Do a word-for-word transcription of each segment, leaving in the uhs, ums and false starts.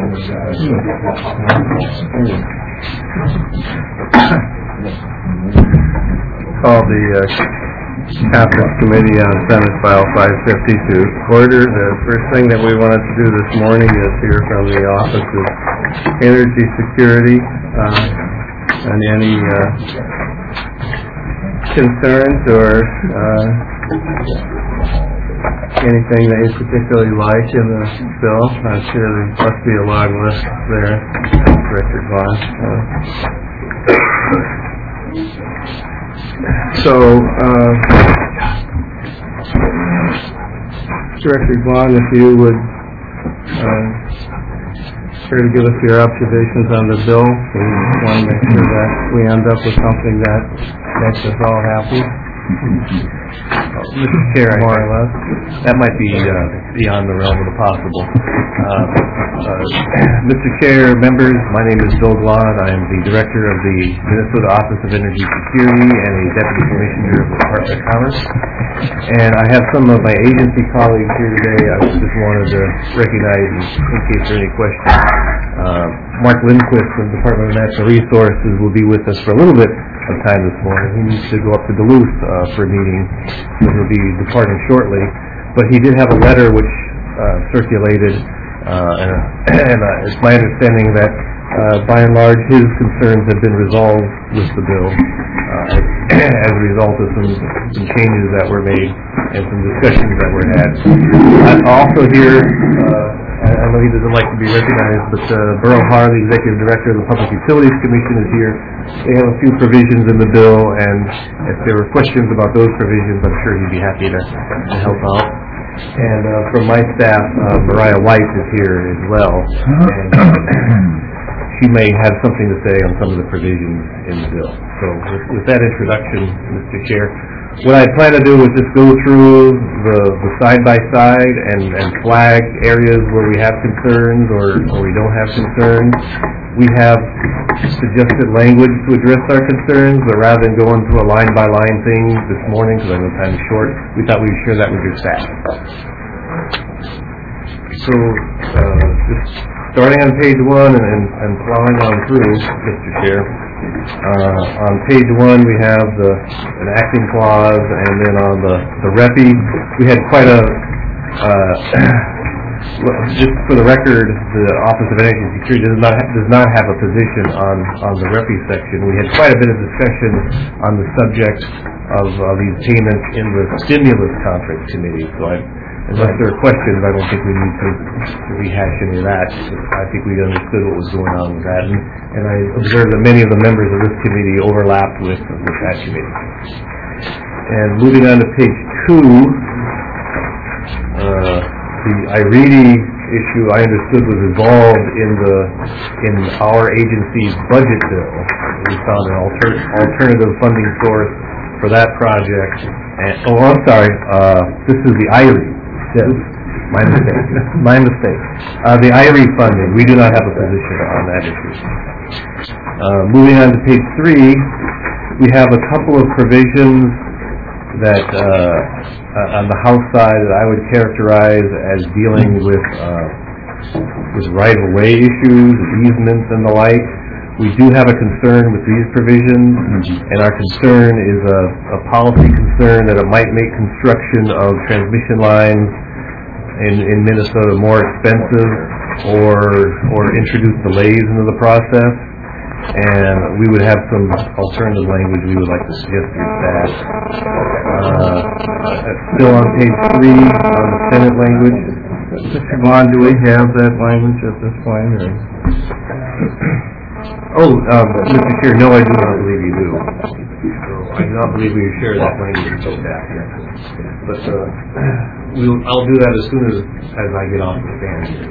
Call the uh, Conference Committee on Senate File five fifty to order. The first thing that we wanted to do this morning is hear from the Office of Energy Security uh, on any uh, concerns or uh, anything that you particularly like in the bill. I'm sure there must be a long list there, Director Vaughn. Uh, so, uh, Director Vaughn, if you would uh, care to give us your observations on the bill, we want to make sure that we end up with something that makes us all happy. Mister Chair, more or less, that might be uh, beyond the realm of the possible. Uh, uh, Mister Chair, members, my name is Bill Glod. I am the Director of the Minnesota Office of Energy Security and a Deputy Commissioner of the Department of Commerce. And I have some of my agency colleagues here today. I just wanted to recognize, in case there are any questions, uh, Mark Lindquist from the Department of Natural Resources will be with us for a little bit of time this morning. He needs to go up to Duluth uh, for a meeting, so he'll be departing shortly. But he did have a letter which uh, circulated, uh, and, uh, and uh, it's my understanding that uh, by and large his concerns have been resolved with the bill uh, as a result of some, some changes that were made and some discussions that were had. I also hear, uh, I know he doesn't like to be recognized, but uh, Burrow Har, the Executive Director of the Public Utilities Commission, is here. They have a few provisions in the bill, and if there were questions about those provisions, I'm sure he'd be happy to, to help out. And uh, from my staff, uh, Mariah White is here as well, and uh, she may have something to say on some of the provisions in the bill. So with, with that introduction, Mister Chair, what I plan to do is just go through the, the side-by-side and, and flag areas where we have concerns or, or we don't have concerns. We have suggested language to address our concerns, but rather than going through a line-by-line thing this morning, because I know time is short, we thought we'd share that with your staff. So, uh, just starting on page one and, and, and plowing on through, Mister Chair. Uh, on page one, we have the an acting clause, and then on the the R E P I, we had quite a. Uh, just for the record, the Office of Energy Security does not ha does not have a position on on the R E P I section. We had quite a bit of discussion on the subject of uh, these payments in the stimulus conference committee. So, I, unless there are questions, I don't think we need to, to rehash any of that. I think we understood what was going on with that, and, and I observed that many of the members of this committee overlapped with with that committee. And moving on to page two. Uh, The I R E D I issue I understood was involved in the in our agency's budget bill. We found an alter, alternative funding source for that project. And, oh, I'm sorry. Uh, this is the I R E D I. Yes, my mistake. my mistake. Uh, the I R E D I funding. We do not have a position on that issue. Uh, moving on to page three, we have a couple of provisions that uh, uh, on the House side that I would characterize as dealing with uh, with right-of-way issues, easements, and the like. We do have a concern with these provisions, and our concern is a, a policy concern that it might make construction of transmission lines in, in Minnesota more expensive or or introduce delays into the process. And we would have some alternative language we would like to suggest to your staff. Uh, still on page three, on the Senate language. Mister Vaughn, do we have that language at this point? Or? Oh, um, Mister Chair, no, I do not believe you do. So I do not believe we share that language until staff yet. But uh, we'll, I'll do that as soon as, as I get off the stand here.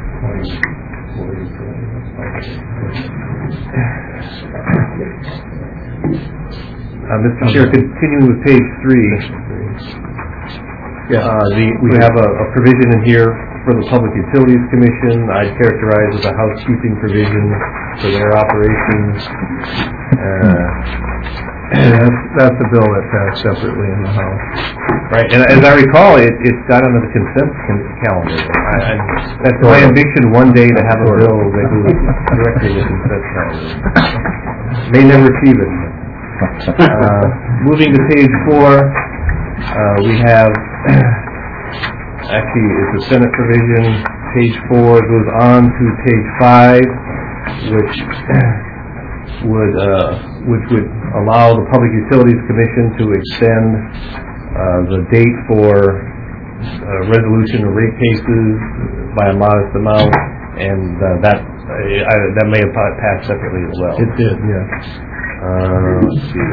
Uh, Mister Chair, continuing with page three, yeah, uh, the, we have a, a provision in here for the Public Utilities Commission. I'd characterize as a housekeeping provision for their operations. Uh, And that's, that's a bill that passed separately in the House. Right, and as I recall, it, it got on the consent con- calendar. I, I, that's my ambition one day to have a bill that goes directly to the consent calendar. May never achieve it. Uh, moving to page four, uh, we have, actually, it's a Senate provision. Page four goes on to page five, which would uh, which would allow the Public Utilities Commission to extend uh, the date for uh, resolution of rate cases by a modest amount, and uh, that uh, I, that may have passed separately as well. It did, yes. Uh, let's see.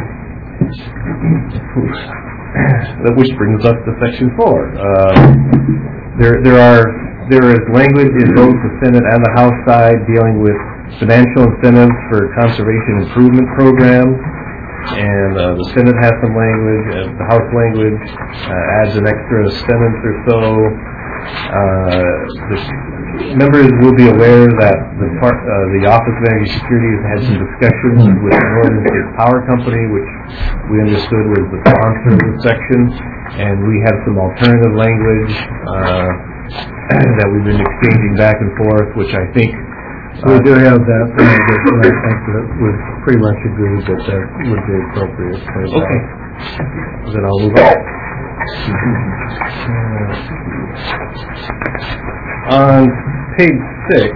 Which brings us to section four. Uh, there there are there is language in both the Senate and the House side dealing with financial incentives for conservation improvement programs, and uh, the Senate has some language, and the House language uh, adds an extra sentence or so. Uh, the members will be aware that the, part, uh, the Office of Energy Security has had some discussions with Northern States Power Company, which we understood was the sponsor of this section, and we have some alternative language uh, that we've been exchanging back and forth, which I think So we do have that language, and I think that would pretty much agree that that would be appropriate. For that. Okay. Then I'll move on. On page six,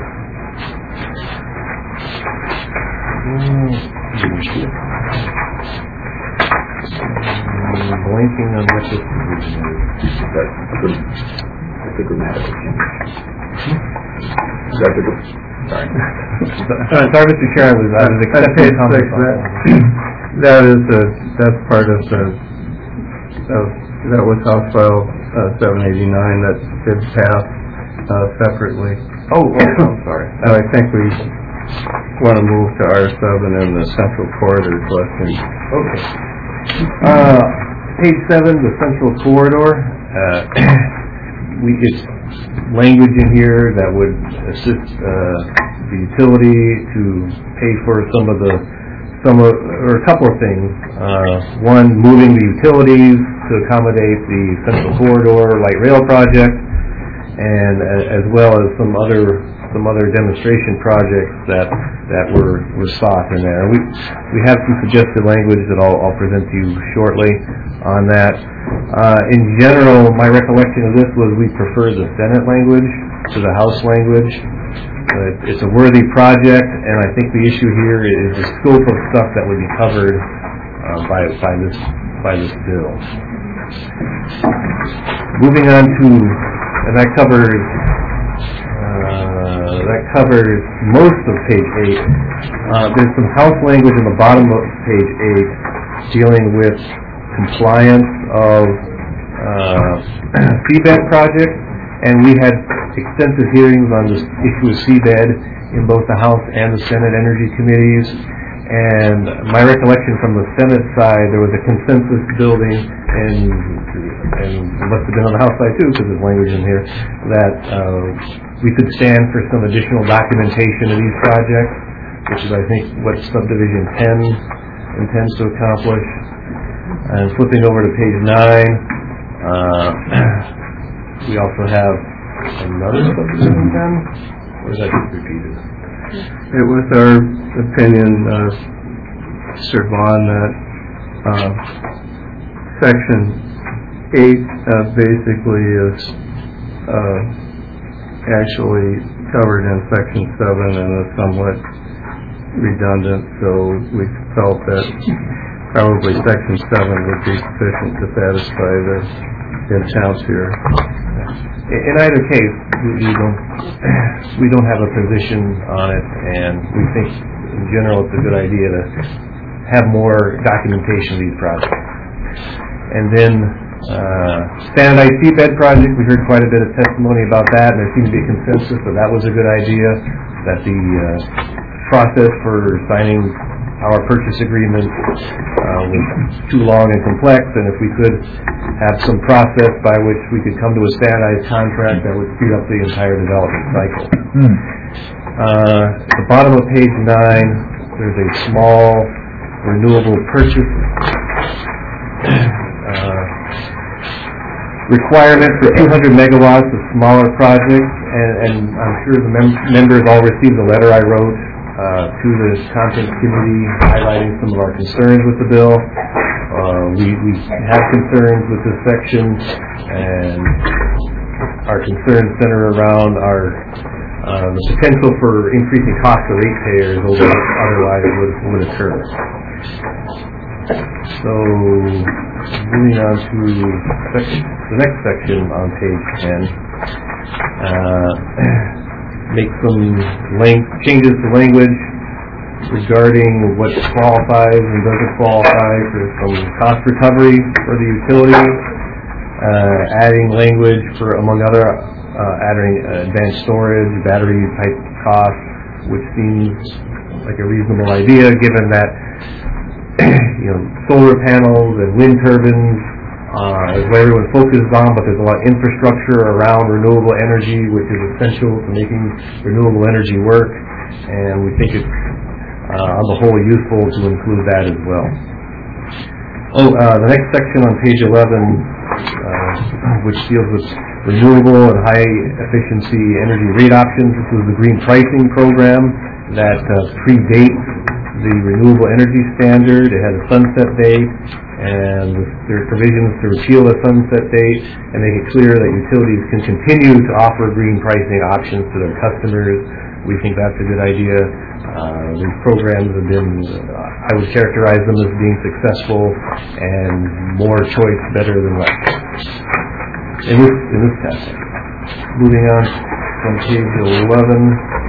I'm blanking on what this provision is. That's a grammatical change. That's a good. Sorry. Sorry, sorry, Mister Chair, I was, I was That's accepting page comments six, on that, that. that is the, that's part of the, of, that was House File uh, seven eighty-nine that did pass uh, separately. Oh, oh, I'm sorry. And I think we want to move to R seven and the Central Corridor question. Okay. Uh, page seven, the Central Corridor. Uh, we it's language in here that would assist uh, the utility to pay for some of the some of, or a couple of things. Uh, one, moving the utilities to accommodate the Central Corridor light rail project, and uh, as well as some other some other demonstration projects that that were were sought in there. We we have some suggested language that I'll, I'll present to you shortly on that. Uh, in general, my recollection of this was we prefer the Senate language to the House language. Uh, it's a worthy project, and I think the issue here is the scope of stuff that would be covered uh, by by this by this bill. Moving on to, and that covers uh, that covers most of page eight. Uh, there's some House language on the bottom of page eight dealing with compliance of uh, seabed projects, and we had extensive hearings on this issue of seabed in both the House and the Senate Energy Committees. And my recollection from the Senate side, there was a consensus building, and and it must have been on the House side too, because there's language in here, that uh, we could stand for some additional documentation of these projects, which is, I think, what subdivision ten intends to accomplish. And flipping over to page nine, uh, we also have another subdivision ten, or is that just repeated? It was our opinion, uh, Mister Vaughn, that uh, section eight uh, basically is uh, actually covered in section seven and is somewhat redundant, so we felt that probably section seven would be sufficient to satisfy the intent here. In either case, we, we don't we don't have a position on it, and we think in general it's a good idea to have more documentation of these projects. And then uh, standardized seabed project, we heard quite a bit of testimony about that, and there seemed to be a consensus that that was a good idea. That the uh, process for signing our purchase agreement uh, was too long and complex, and if we could have some process by which we could come to a standardized contract, that would speed up the entire development cycle. Hmm. Uh, at the bottom of page nine, there's a small renewable purchase uh, requirement for two hundred megawatts of smaller projects, and, and I'm sure the mem members all received the letter I wrote uh, to the Content Committee highlighting some of our concerns with the bill. Uh, we, we have concerns with this section, and our concerns center around our uh, the potential for increasing costs to ratepayers over what otherwise would, would occur. So, moving on to section, the next section on page ten, uh, make some lang changes to language regarding what qualifies and doesn't qualify for some cost recovery for the utility, uh, adding language for, among other, uh, adding uh, advanced storage, battery type costs, which seems like a reasonable idea given that you know, solar panels and wind turbines uh, is what everyone focuses on, but there's a lot of infrastructure around renewable energy, which is essential to making renewable energy work, and we think it's uh, on the whole useful to include that as well. Oh, uh, the next section on page eleven, uh, which deals with renewable and high efficiency energy rate options. This was the green pricing program that uh, predates the renewable energy standard. It had a sunset date, and there are provisions to repeal the sunset date and make it clear that utilities can continue to offer green pricing options to their customers. We think that's a good idea. Uh, these programs have been, uh, I would characterize them as being successful, and more choice better than less in this, in this test. Moving on from page eleven.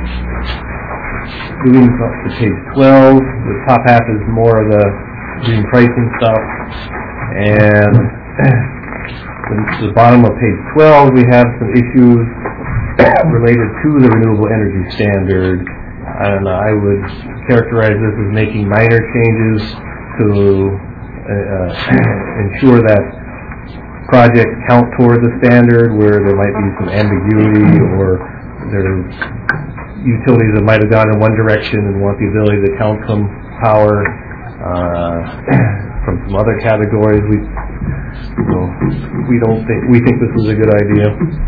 Moving up to page twelve, the top half is more of the green pricing stuff, and the, the bottom of page twelve we have some issues related to the renewable energy standard, and I would characterize this as making minor changes to uh, ensure that projects count toward the standard where there might be some ambiguity, or there utilities that might have gone in one direction and want the ability to count some power uh, from some other categories. We, you know, we don't think we think this is a good idea.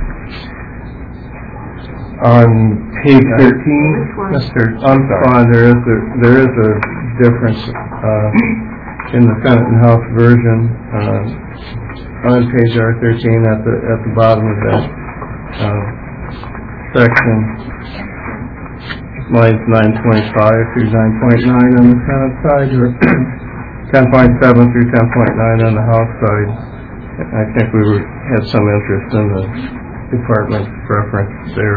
On page thirteen, Mister I'm sorry. There is a there is a difference uh, in the Senate and House version. Uh, on page R thirteen, at the at the bottom of that uh, section. Lines nine point five through nine point nine on the Senate side, or ten point seven through ten point nine on the House side. I think we were, had some interest in the department's preference there.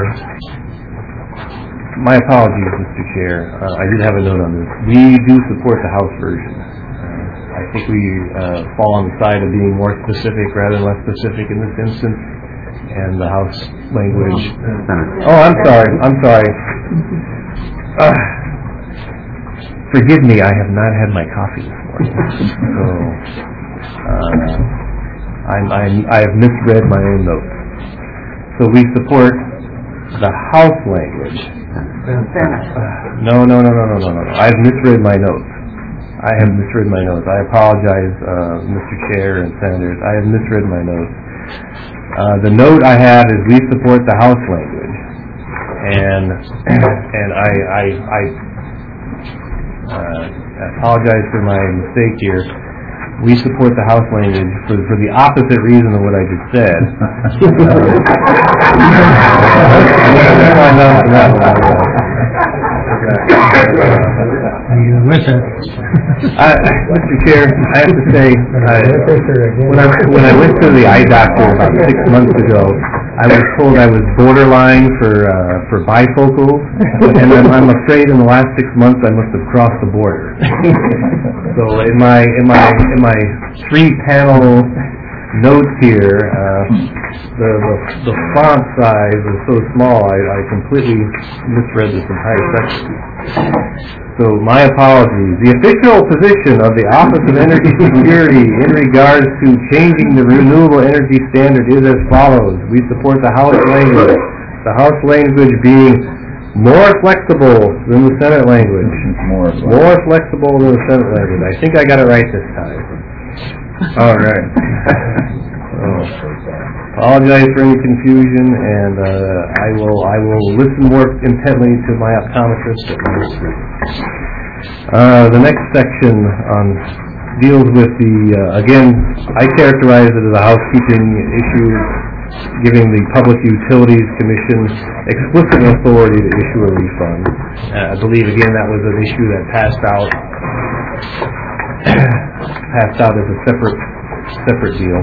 My apologies, Mister Chair. Uh, I did have a note on this. We do support the House version. Uh, I think we uh, fall on the side of being more specific rather than less specific in this instance, and the House language. Oh, I'm sorry. I'm sorry. Uh, forgive me, I have not had my coffee this morning, so uh, I'm, I'm, I have misread my own notes. So we support the House language. Uh, no, no, no, no, no, no, no, no. I've misread my notes. I have misread my notes. I apologize, uh, Mister Chair and Senators. I have misread my notes. Uh, the note I have is we support the House language. And and I I, I uh, apologize for my mistake here. We support the House language for for the opposite reason of what I just said. I, Mister Chair, I have to say, I, when I when I went to the eye doctor about six months ago, I was told I was borderline for uh, for bifocals, and I'm, I'm afraid in the last six months I must have crossed the border. So in my in my in my three panel notes here, uh, the, the the font size is so small I, I completely misread this entire section. So my apologies. The official position of the Office of Energy Security in regards to changing the renewable energy standard is as follows. We support the House language. The House language being more flexible than the Senate language. More. More flexible than the Senate language. I think I got it right this time. All right. Oh. Apologize for any confusion, and uh, I will I will listen more intently to my optometrist at my screen. Uh, the next section on deals with the uh, again I characterize it as a housekeeping issue, giving the Public Utilities Commission explicit authority to issue a refund. Uh, I believe again that was an issue that passed out passed out as a separate separate deal.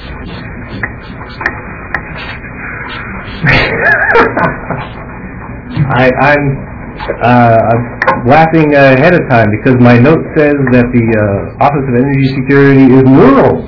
I, I'm, uh, I'm laughing ahead of time because my note says that the uh, Office of Energy Security is neural.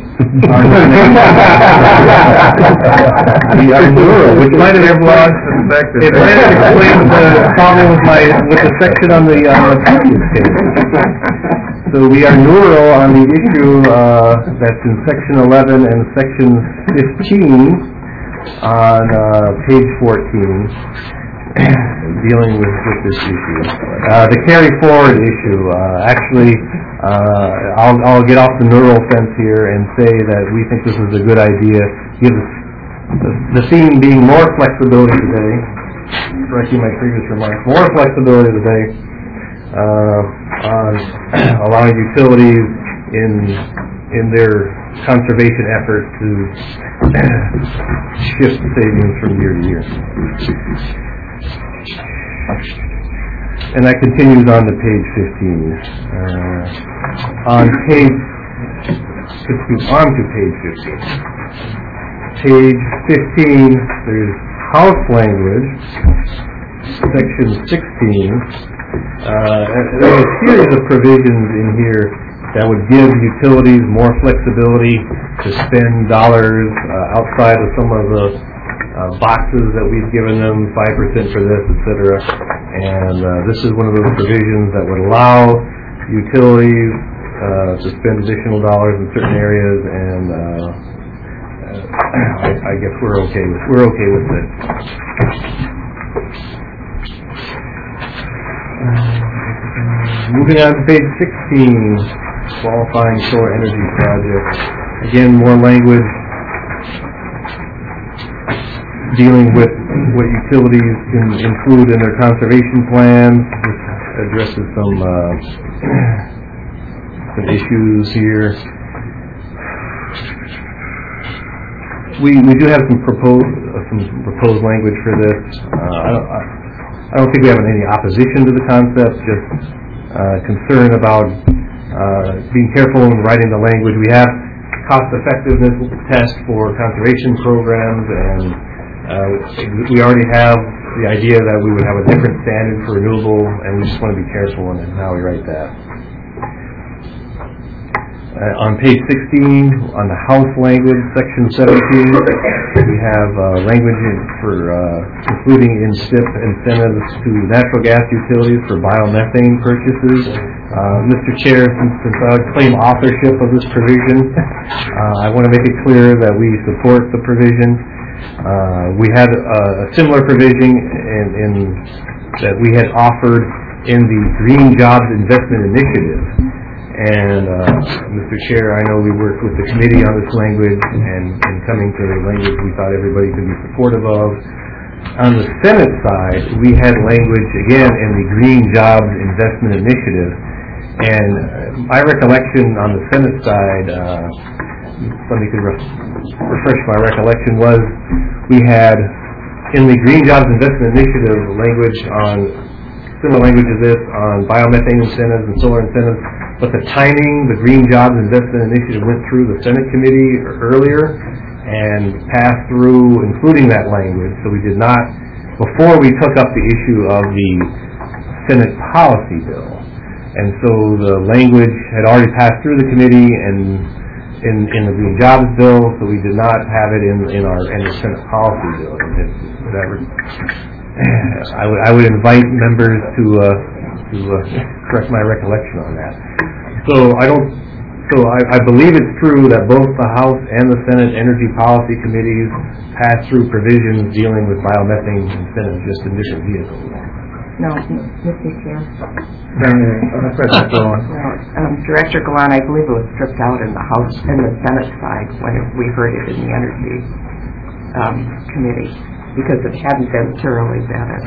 We are neural, which might have explained, it might have explained the problem with my with the section on the on the previous page. So we are neural on the issue uh, that's in section eleven and section fifteen. On uh, page fourteen, dealing with, with this issue. Uh, the carry forward issue, uh, actually, uh, I'll, I'll get off the neural fence here and say that we think this is a good idea. Give us, the, the theme being more flexibility today, correcting my previous remarks, more flexibility today uh, on allowing utilities in in their conservation effort to shift savings from year to year. And that continues on to page fifteen. Uh, on page, on to page fifteen. Page fifteen, there's house language, section sixteen. Uh, there's a series of provisions in here that would give utilities more flexibility to spend dollars uh, outside of some of the uh, boxes that we've given them, five percent for this, et cetera. And uh, this is one of those provisions that would allow utilities uh, to spend additional dollars in certain areas, and uh, I, I guess we're okay with we're okay with it. Moving on to page sixteen. Qualifying solar energy projects. Again, more language dealing with what utilities can include in their conservation plans. This addresses some uh, some issues here. We we do have some proposed uh, some proposed language for this. Uh, I don't I, I don't think we have any opposition to the concept. Just uh, concern about. Uh, being careful in writing the language. We have cost effectiveness tests for conservation programs, and uh, we already have the idea that we would have a different standard for renewable, and we just want to be careful in how we write that. Uh, on page sixteen, on the house language, section seventeen, we have uh, language for uh, including in S I P incentives to natural gas utilities for biomethane purchases. Uh, Mister Chair, since, since I claim authorship of this provision, uh, I want to make it clear that we support the provision. Uh, we had a, a similar provision in, in that we had offered in the Green Jobs Investment Initiative. And uh, Mister Chair, I know we worked with the committee on this language, and in coming to the language we thought everybody could be supportive of. On the Senate side, we had language, again, in the Green Jobs Investment Initiative. And uh, my recollection on the Senate side, uh, somebody could re- refresh my recollection, was we had, in the Green Jobs Investment Initiative, language on, similar language to this, on biomethane incentives and solar incentives. But the timing, the Green Jobs Investment Initiative went through the Senate committee earlier and passed through, including that language. So we did not, before we took up the issue of the Senate policy bill. And so the language had already passed through the committee and in, in the Green Jobs bill, so we did not have it in, in our in the Senate policy bill. And it, that re- I would I would invite members to uh, to uh, correct my recollection on that. So I don't. So I, I believe it's true that both the House and the Senate Energy Policy Committees pass through provisions dealing with biomethane incentives, just in different vehicles. No, Mister Chair. Uh, President Golan. No, um, Director Golan, I believe it was stripped out in the House and the Senate side when it, we heard it in the Energy um, Committee because it hadn't been thoroughly vetted.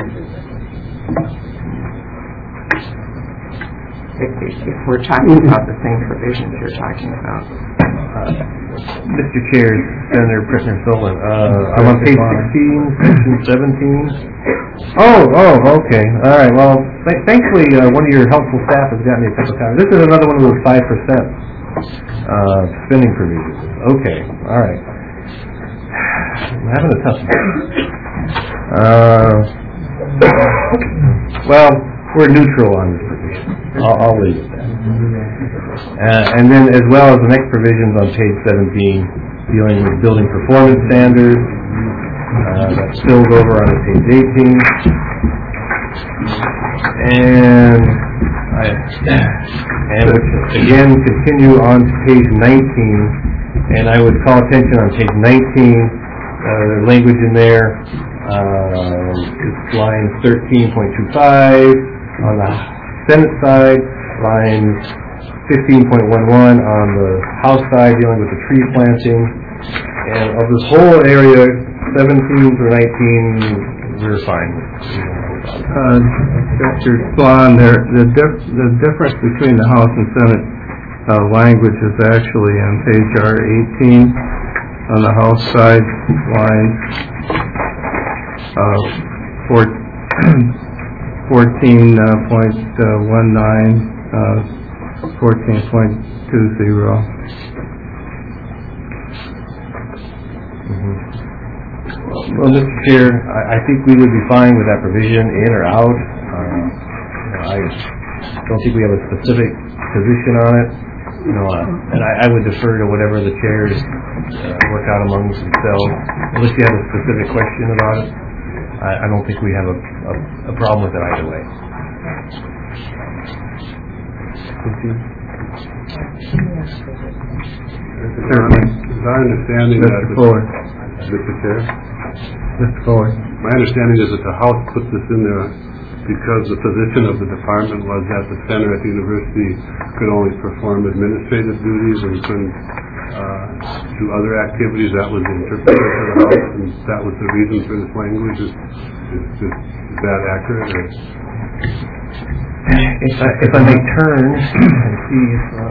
If, if, if we're talking about the same provisions you're talking about. Uh, Mister Chair, Senator Prisoner Solon, uh, I'm on page sixteen, section seventeen. Oh, oh, okay, all right. Well, th thankfully, uh, one of your helpful staff has got me a couple times. This is another one of those five percent uh, spending provisions. Okay, all right. I'm having a tough one. Uh, well, we're neutral on this provision. I'll, I'll leave it there. Uh, and then as well as the next provisions on page seventeen, dealing with building performance standards, uh, that spills over onto page eighteen. And I, and which again continue on to page nineteen, and I would call attention on page nineteen, uh, the language in there, uh, it's line thirteen point two five on the Senate side, lines fifteen point one one on the House side dealing with the tree planting, and of this whole area, seventeen through nineteen, we're fine with. Uh, Director Golan, there, the, dif the difference between the House and Senate uh, language is actually on page R eighteen on the House side, lines uh, four, fourteen point one nine, uh, fourteen point two zero. Mm-hmm. Well, Mister Chair, I, I think we would be fine with that provision, in or out. Uh, you know, I don't think we have a specific position on it. You know, uh, and I, I would defer to whatever the chairs uh, work out amongst themselves, unless you have a specific question about it. I, I don't think we have a, a, a problem with it either way. Certainly. It's our understanding that Mister the, Fuller. Mister Chair, Mister Fuller. my understanding is that the House put this in there because the position of the department was that the center at the university could only perform administrative duties and couldn't uh, do other activities. That was the interpretation of the House, and that was the reason for this language. Is, is, is, is that accurate? Or? If I, if I may turn and see if, uh,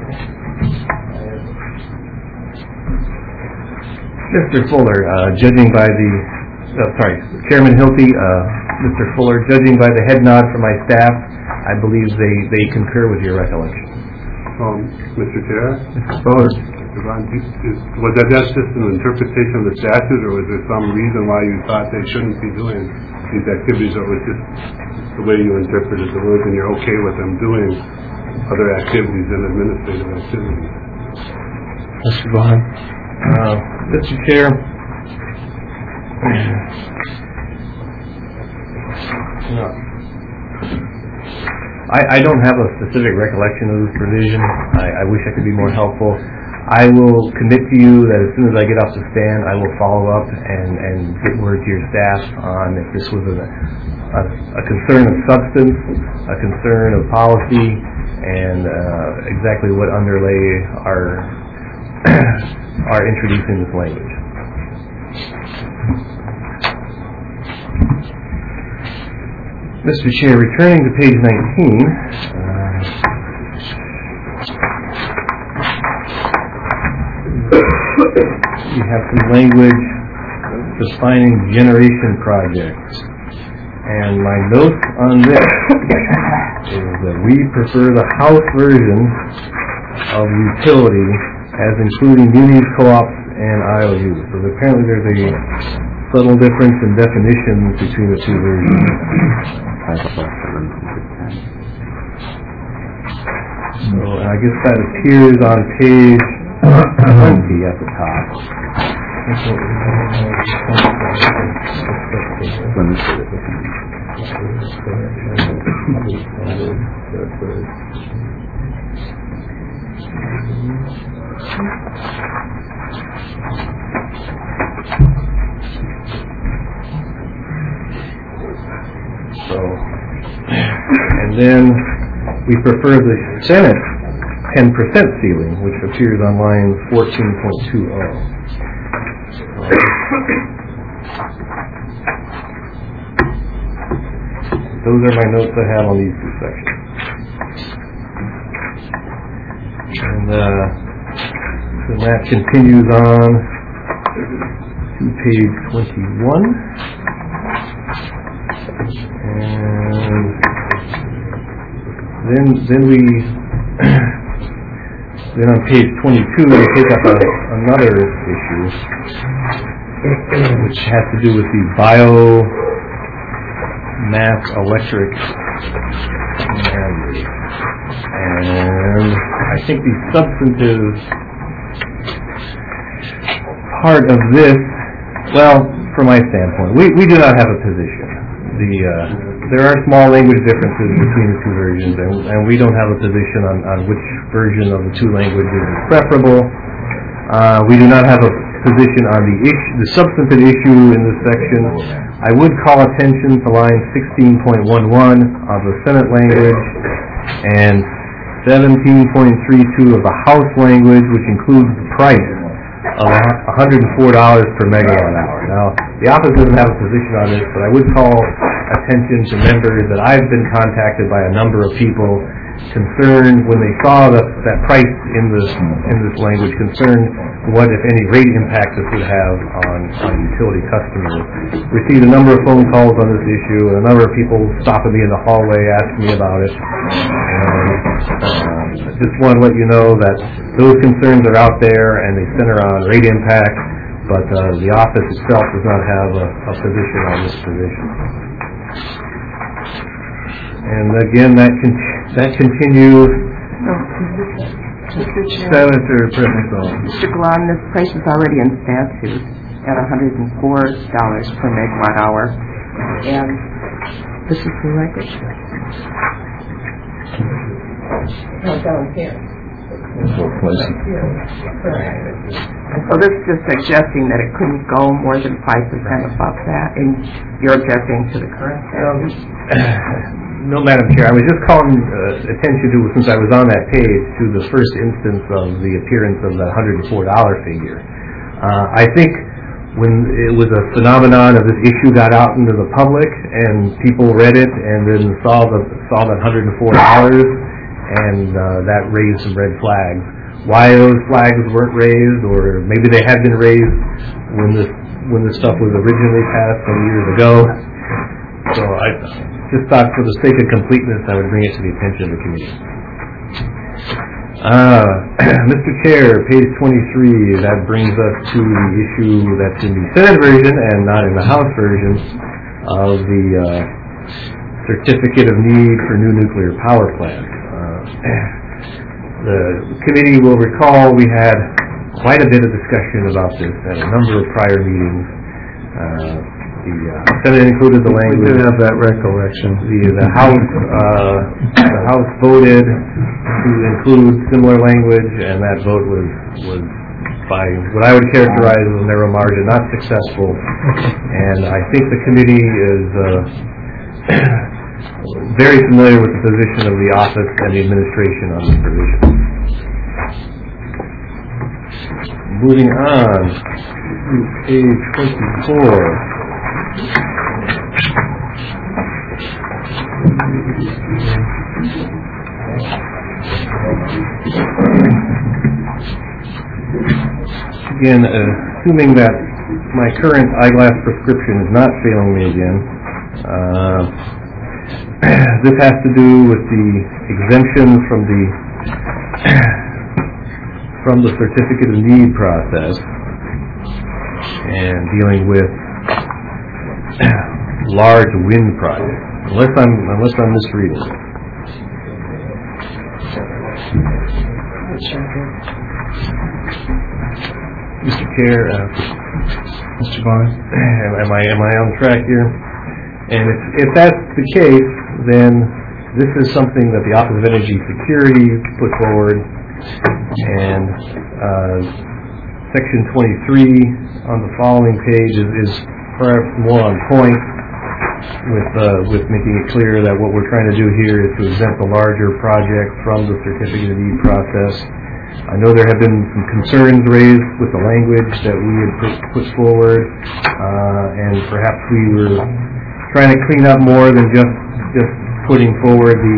Mister Fuller, uh, judging by the, uh, sorry, Chairman Hilty, uh, Mister Fuller, judging by the head nod from my staff, I believe they, they concur with your recollection. Um, Mister Chair? Mister Fuller. Ron, is, is, was that that's just an interpretation of the statute, or was there some reason why you thought they shouldn't be doing these activities, or was just the way you interpreted the words and you're okay with them doing other activities than administrative activities? Mister Vaughn. Uh, Mister Chair, no. I, I don't have a specific recollection of this provision. I, I wish I could be more helpful. I will commit to you that as soon as I get off the stand, I will follow up and, and get word to your staff on if this was a, a, a concern of substance, a concern of policy, and uh, exactly what underlay our are introducing this language. Mister Chair, returning to page nineteen, uh, you have some language defining generation projects. And my note on this is that we prefer the House version of utility as including munis, co-ops, and I O Us. So apparently there's a subtle difference in definitions between the two versions. So I guess that appears on page twenty at the top. So And then we prefer the Senate ten percent ceiling, which appears on line fourteen point two oh. Those are my notes I have on these two sections. And uh, so that continues on to page twenty-one. And then then we then on page twenty-two we pick up a, another issue which has to do with the biomass electric mandate. And I think the substantive part of this, well, from my standpoint, we, we do not have a position. The uh, there are small language differences between the two versions, and, and we don't have a position on, on which version of the two languages is preferable. Uh, we do not have a position on the issue, the substantive issue in this section. I would call attention to line sixteen point one one of the Senate language and seventeen point three two of the House language, which includes the price of one hundred four dollars per megawatt hour. Now, the office doesn't have a position on this, but I would call attention to members that I've been contacted by a number of people concerned when they saw the, that price in this in this language, concerned what, if any, rate impact this would have on, on utility customers. Received a number of phone calls on this issue, and a number of people stopping me in the hallway asking me about it. And uh, I just want to let you know that those concerns are out there, and they center on rate impact, but uh, the office itself does not have a, a position on this position. And again, that con- that continues. Mister Chair, Senator Brittenfeld. Mister Glahn, this price is already in statute at one hundred four dollars per megawatt hour, and this is the language. No, down here. So this is just suggesting that it couldn't go more than five percent above that, and you're objecting to the current statute? No, Madam Chair, I was just calling uh, attention to, since I was on that page, to the first instance of the appearance of the one hundred four dollars figure. Uh, I think when it was a phenomenon of this issue got out into the public and people read it and then saw the saw that one hundred four dollars, and uh, that raised some red flags. Why those flags weren't raised, or maybe they had been raised when this when this stuff was originally passed some years ago. So I just thought, for the sake of completeness, I would bring it to the attention of the committee. Uh, Mister Chair, page twenty-three, that brings us to the issue that's in the Senate version and not in the House version of the uh, Certificate of Need for New Nuclear Power Plants. Uh, the committee will recall we had quite a bit of discussion about this at a number of prior meetings. Uh, The uh, Senate included the language. We did have that recollection. The the House uh, the House voted to include similar language, and that vote was was by what I would characterize as a narrow margin, not successful. And I think the committee is uh, very familiar with the position of the office and the administration on this provision. Moving on to page twenty-four. Again, uh, assuming that my current eyeglass prescription is not failing me again, uh, this has to do with the exemptions from the from the Certificate of Need process and dealing with large wind projects. Unless I'm unless I'm misreading it. Mister Chair, uh, Mister Vaughn, am I am I on track here? And if if that's the case, then this is something that the Office of Energy Security put forward, and uh, Section twenty-three on the following page is, is perhaps more on point. with uh, with making it clear that what we're trying to do here is to exempt the larger project from the certificate of need process. I know there have been some concerns raised with the language that we had put, put forward, uh, and perhaps we were trying to clean up more than just just putting forward the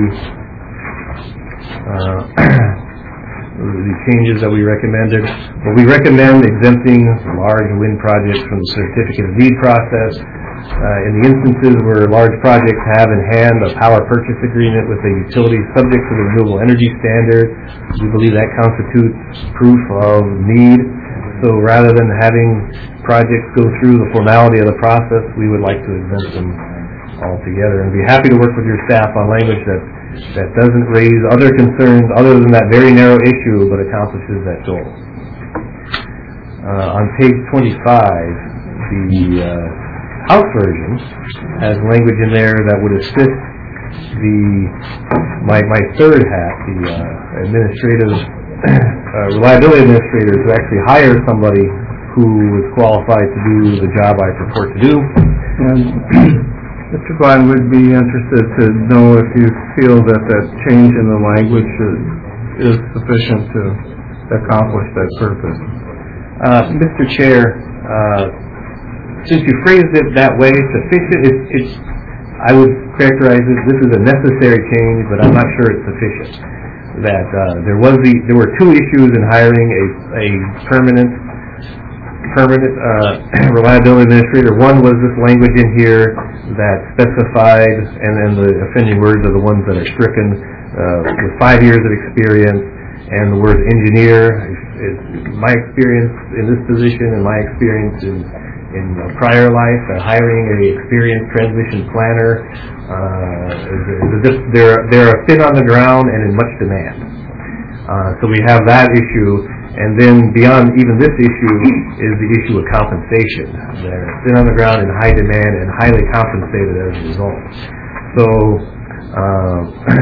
uh, the changes that we recommended. But we recommend exempting large wind projects from the certificate of need process. Uh, in the instances where large projects have in hand a power purchase agreement with a utility subject to the renewable energy standard, we believe that constitutes proof of need. So rather than having projects go through the formality of the process, we would like to exempt them altogether. And be happy to work with your staff on language that, that doesn't raise other concerns other than that very narrow issue, but accomplishes that goal. Uh, on page twenty-five, the uh, House version has language in there that would assist the my my third hat, the uh, administrative uh, reliability administrator, to actually hire somebody who is qualified to do the job I purport to do. And Mister Glenn would be interested to know if you feel that that change in the language is, is sufficient to accomplish that purpose. Uh, Mister Chair, uh, since you phrased it that way, sufficient, it's, it's, I would characterize it, this is a necessary change, but I'm not sure it's sufficient. That uh, there was the, there were two issues in hiring a, a permanent, permanent uh, reliability administrator. One was this language in here that specified, and then the offending words are the ones that are stricken, uh, with five years of experience, and the word engineer. Is, is my experience in this position and my experience in in a prior life, uh, hiring an experienced transmission planner, uh, is, is just, they're, they're a thin on the ground and in much demand. Uh, so we have that issue, and then beyond even this issue is the issue of compensation. They're thin on the ground in high demand and highly compensated as a result. So uh,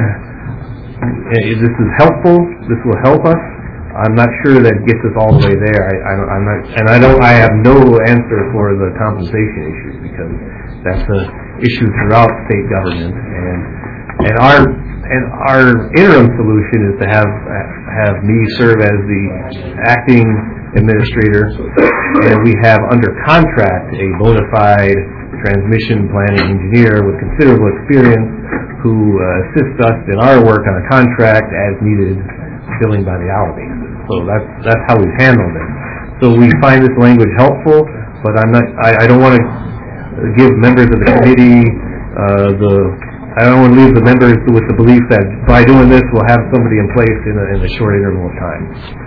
this is helpful. This will help us. I'm not sure that gets us all the way there. I, I, I'm not, and I don't. I have no answer for the compensation issue because that's an issue throughout state government. And and our and our interim solution is to have have me serve as the acting administrator, and we have under contract a bona fide transmission planning engineer with considerable experience who uh, assists us in our work on a contract as needed, billing by the hour basis. So that's that's how we've handled it. So we find this language helpful, but I'm not. I, I don't want to give members of the committee uh, the. I don't want to leave the members with the belief that by doing this we'll have somebody in place in a, in a short interval of time.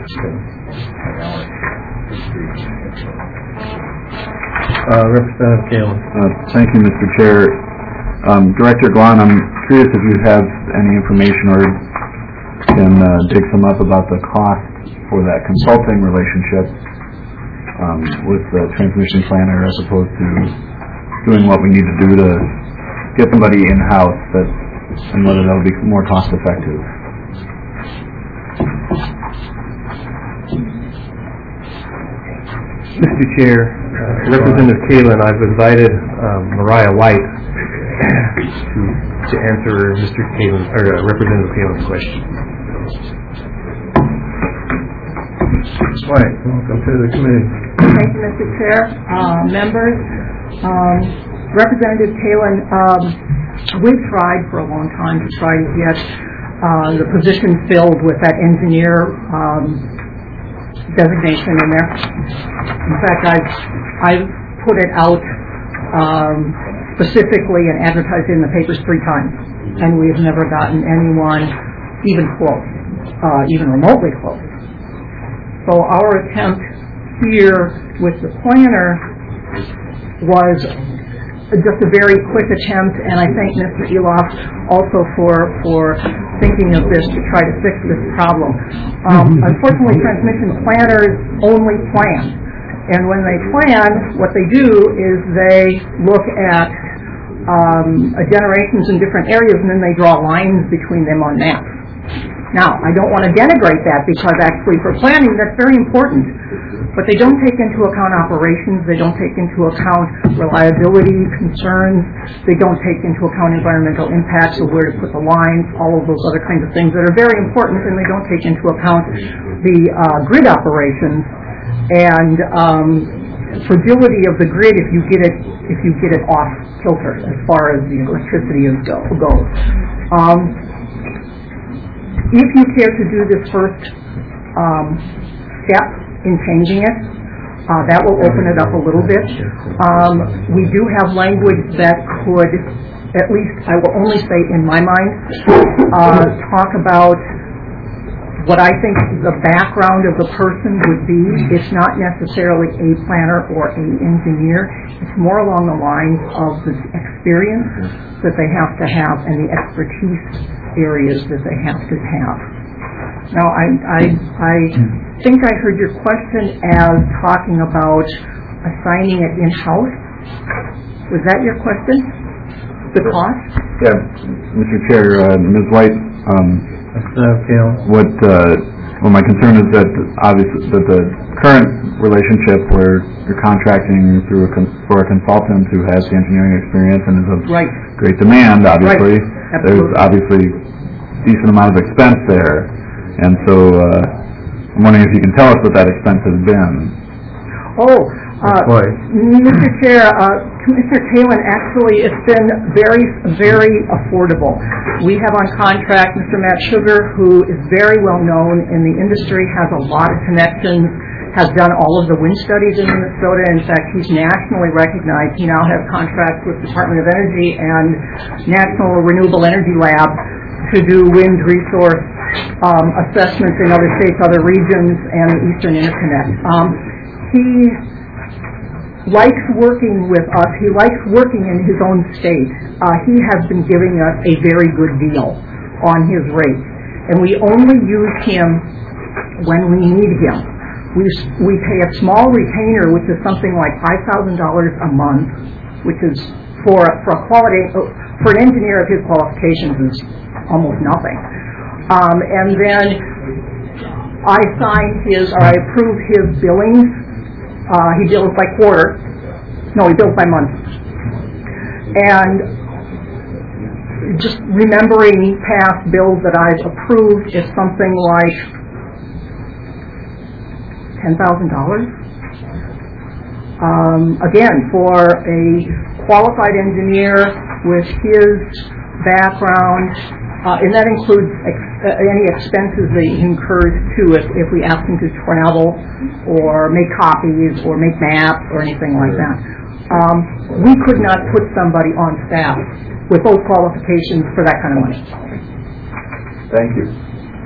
Uh, Representative Kalin. Uh, thank you, Mister Chair. Um, Director Glahn, I'm curious if you have any information or can uh, dig some up about the cost for that consulting relationship um, with the transmission planner as opposed to doing what we need to do to get somebody in-house, that, and whether that'll be more cost-effective. Mister Chair, uh, Representative Kalin, I've invited um, Mariah White to to answer Mister Kalin or uh, Representative Kalin's question. White, welcome to the committee. Thank you, Mister Chair, uh, members. Um, Representative Kalin, um, we've tried for a long time to try to get uh, the position filled with that engineer um, designation in there. In fact, I've, I've put it out um, specifically and advertised it in the papers three times, and we've never gotten anyone even close, uh, even remotely close. So our attempt here with the planner was just a very quick attempt, and I thank Mister Eloff also for for thinking of this to try to fix this problem. Um, unfortunately, transmission planners only plan, and when they plan, what they do is they look at um, generations in different areas, and then they draw lines between them on maps. Now, I don't want to denigrate that because actually for planning, that's very important. But they don't take into account operations, they don't take into account reliability concerns, they don't take into account environmental impacts of where to put the lines, all of those other kinds of things that are very important, and they don't take into account the uh, grid operations and um, fragility of the grid if you get it if you get it off kilter as far as the electricity is go, goes. Um, if you care to do this first um, step in changing it, uh, that will open it up a little bit. Um, we do have language that could, at least I will only say in my mind, uh, talk about what I think the background of the person would be. It's not necessarily a planner or a engineer. It's more along the lines of the experience that they have to have and the expertise areas that they have to have. Now, I, I, I think I heard your question as talking about assigning it in-house. Was that your question? The cost? Yeah, Mister Chair, uh, Miz White, um, what uh, well, my concern is that obviously that the current relationship where you're contracting through a con- for a consultant who has the engineering experience and is of right. great demand, obviously, right. there's obviously decent amount of expense there, and so uh, I'm wondering if you can tell us what that expense has been. Oh, uh, Mister Chair, uh, Commissioner Talon, actually it's been very, very affordable. We have on contract Mister Matt Sugar, who is very well known in the industry, has a lot of connections, has done all of the wind studies in Minnesota. In fact, he's nationally recognized. He now has contracts with the Department of Energy and National Renewable Energy Lab to do wind resource um, assessments in other states, other regions, and the Eastern Interconnect. Um, he likes working with us. He likes working in his own state. Uh, he has been giving us a very good deal on his rates, and we only use him when we need him. We we pay a small retainer, which is something like five thousand dollars a month, which is for for a quality for an engineer of his qualifications is almost nothing. Um, and then I sign his or I approve his billings. Uh, he bills by quarter. No, he bills by month. And just remembering past bills that I've approved is something like ten thousand dollars. Um, again, for a qualified engineer with his background, uh, and that includes ex- uh, any expenses that he incurs too if, if we ask him to travel or make copies or make maps or anything like that. Um, we could not put somebody on staff with those qualifications for that kind of money. Thank you.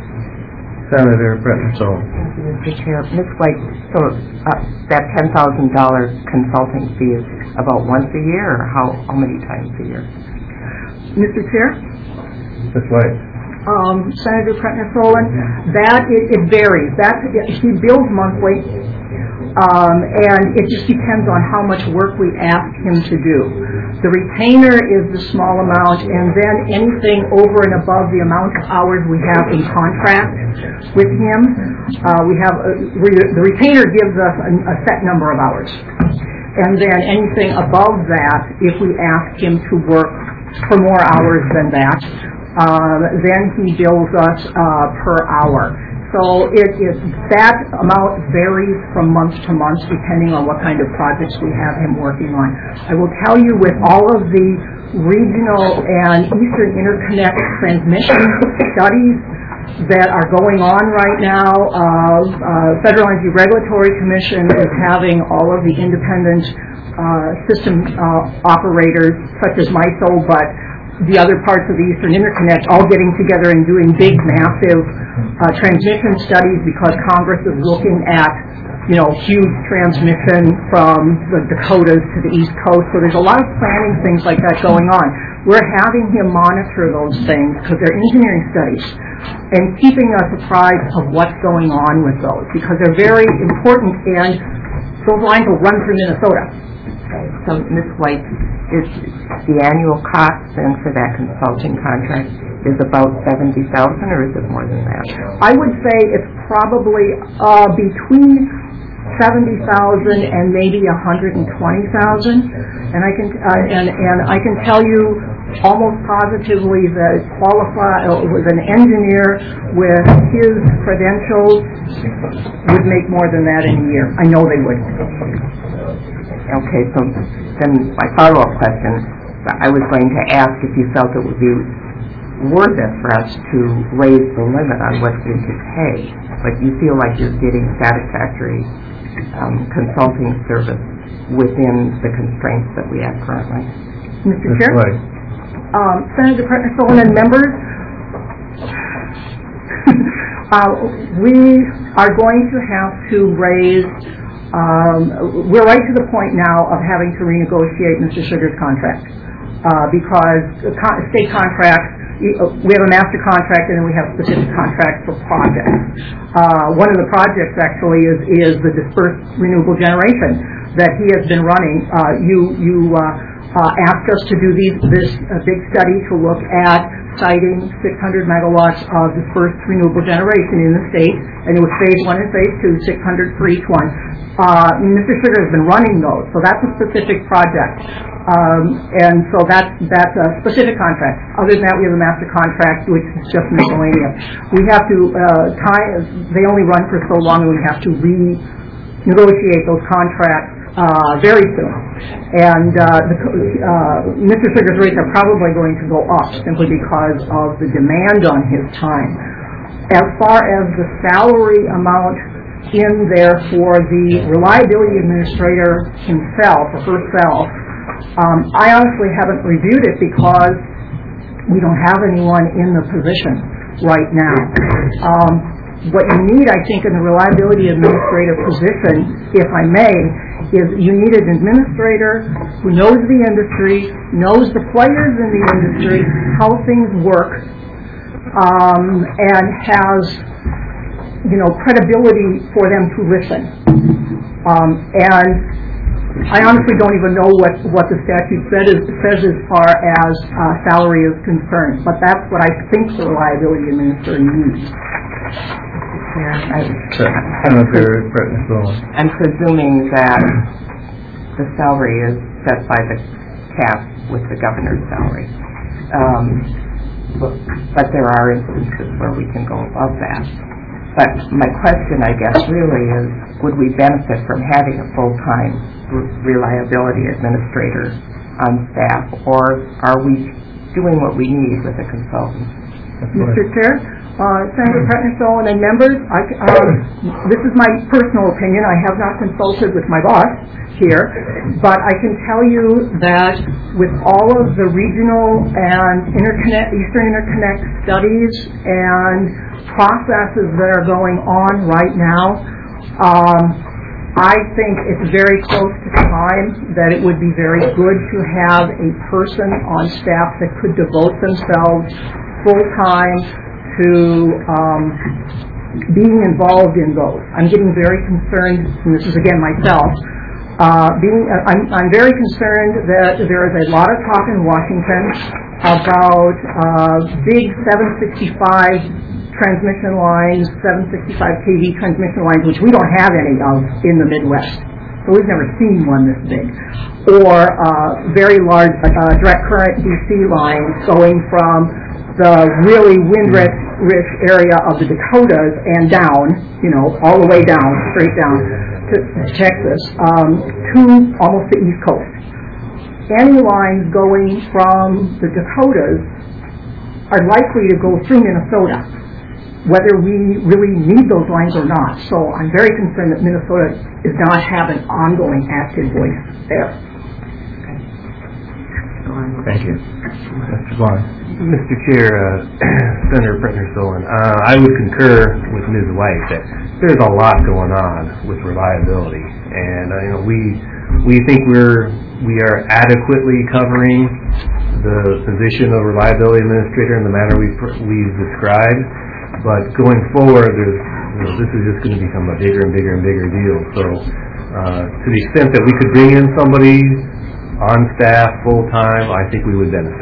Senator Bretton-Sol. Thank you, Mister Chair. Miz White, so uh, that ten thousand dollars consulting fee is about once a year, or how, how many times a year? Mister Chair? Miz White. Um, Senator Bretton-Solon, that it, it varies. That he bills monthly, um, and it just depends on how much work we ask him to do. The retainer is the small amount, and then anything over and above the amount of hours we have in contract with him, uh, we have a, re- the retainer gives us a, a set number of hours, and then anything above that, if we ask him to work for more hours than that, Uh, then he bills us uh, per hour. So it, it, that amount varies from month to month depending on what kind of projects we have him working on. I will tell you, with all of the regional and Eastern Interconnect transmission studies that are going on right now, uh, uh, Federal Energy Regulatory Commission is having all of the independent uh, system uh, operators, such as MISO, but the other parts of the Eastern Interconnect all getting together and doing big, massive uh, transmission studies because Congress is looking at, you know, huge transmission from the Dakotas to the East Coast. So there's a lot of planning things like that going on. We're having him monitor those things because they're engineering studies and keeping us apprised of what's going on with those because they're very important, and those lines will run through Minnesota. So, Miz White, is the annual cost then for that consulting contract is about seventy thousand, or is it more than that? I would say it's probably uh, between seventy thousand and maybe a hundred and twenty thousand, and I can uh, and and I can tell you almost positively that qualified uh, was an engineer with his credentials would make more than that in a year. I know they would. Okay, so then my follow-up question, I was going to ask if you felt it would be worth it for us to raise the limit on what we could pay, but you feel like you're getting satisfactory um, consulting service within the constraints that we have currently. Mister That's Chair? right. Um, Senator Pretner-Solon and members, uh, we are going to have to raise, um, we're right to the point now of having to renegotiate Mister Sugar's contract uh, because con- state contracts, we have a master contract and then we have specific contracts for projects. Uh, one of the projects actually is, is the dispersed renewable generation that he has been running. Uh, you you uh, uh, asked us to do these, this uh, big study to look at siting six hundred megawatts of dispersed renewable generation in the state, and it was phase one and phase two, six hundred for each one. Uh, Mister Sugar has been running those, so that's a specific project. Um, and so that's, that's a specific contract. Other than that, we have a master contract, which is just miscellaneous. We have to, uh, tie, they only run for so long, and we have to renegotiate those contracts uh, very soon. And uh, the, uh, Mister Sugar's rates are probably going to go up simply because of the demand on his time. As far as the salary amount in there for the reliability administrator himself, or herself, Um, I honestly haven't reviewed it because we don't have anyone in the position right now. Um, what you need, I think, in the reliability administrative position, if I may, is you need an administrator who knows the industry, knows the players in the industry, how things work, um, and has, you know, credibility for them to listen. Um, and I honestly don't even know what, what the statute said is, says as far as uh, salary is concerned, but that's what I think the reliability administrator needs. Yeah, I, Senator Pretner-Solon. I'm presuming that the salary is set by the cap with the governor's salary. Um, but, but there are instances where we can go above that. But my question, I guess, really is, would we benefit from having a full-time reliability administrator on staff, or are we doing what we need with a consultant? Mister Chair, uh, Senator Pretner-Solon and members, I, um, this is my personal opinion. I have not consulted with my boss here, but I can tell you that with all of the regional and interconnect, Eastern Interconnect studies and processes that are going on right now, um, I think it's very close to time that it would be very good to have a person on staff that could devote themselves full-time to um, being involved in those. I'm getting very concerned, and this is again myself, uh, being, uh, I'm, I'm very concerned that there is a lot of talk in Washington about uh, big seven sixty-five transmission lines, seven sixty-five K V transmission lines, which we don't have any of in the Midwest. So we've never seen one this big. Or uh, very large uh, direct current D C lines going from the really wind-rich rich area of the Dakotas and down, you know, all the way down, straight down to Texas, um, to almost the East Coast. Any lines going from the Dakotas are likely to go through Minnesota, whether we really need those lines or not. So I'm very concerned that Minnesota does not have an ongoing active voice there. Thank you. Mister Vaughn. Mister Chair, uh, Senator Pretner-Solon, uh, I would concur with Miz White that there's a lot going on with reliability, and uh, you know we we think we're we are adequately covering the position of reliability administrator in the manner we've we've described. But going forward, there's, you know, this is just going to become a bigger and bigger and bigger deal. So, uh, to the extent that we could bring in somebody on staff, full-time, I think we would benefit.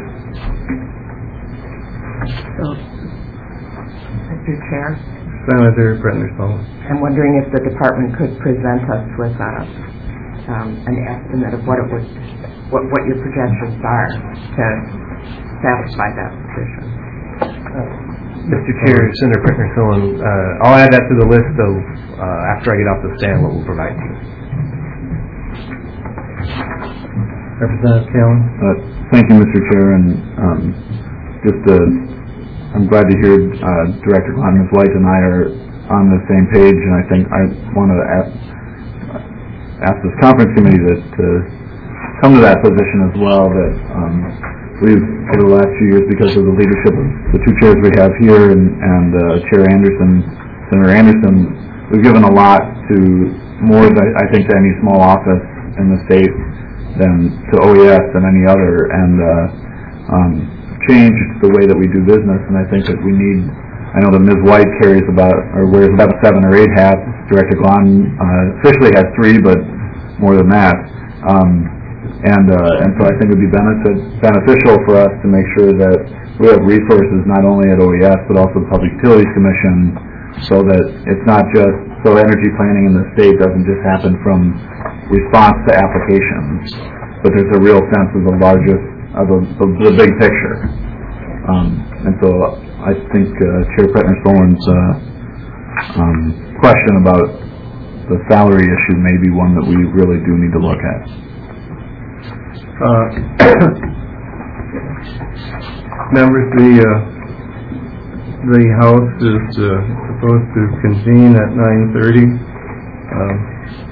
So, Mister Chair, Senator Brenner-Sullivan. I'm wondering if the department could present us with a, um, an estimate of what it would, what, what your projections are to satisfy that position. Mister Chair, Senator Brenner-Sullivan, uh, I'll add that to the list of, uh, after I get off the stand, what we'll provide to you. Representative Kalin. Uh, Thank you, Mister Chair, and um, just uh, I'm glad to hear uh, Director Glan, Miz White, and I are on the same page, and I think I want to ask, ask this conference committee to, to come to that position as well, that um, we've, over the last few years, because of the leadership of the two chairs we have here and, and uh, Chair Anderson, Senator Anderson, we've given a lot to more, than, I think, to any small office in the state than to O E S than any other, and uh, um, changed the way that we do business. And I think that we need, I know that Miz White carries about, or wears about seven or eight hats. Director Glan uh, officially has three, but more than that. Um, and uh, and so I think it would be benefit, beneficial for us to make sure that we have resources not only at O E S but also the Public Utilities Commission, so that it's not just, so energy planning in the state doesn't just happen from response to applications, but there's a real sense of the largest, of the, the, the big picture. Um, and so I think uh, Chair Brenner-Sullivan's uh, um, question about the salary issue may be one that we really do need to look at. Uh, members, the uh, the House is uh, supposed to convene at nine thirty. Um,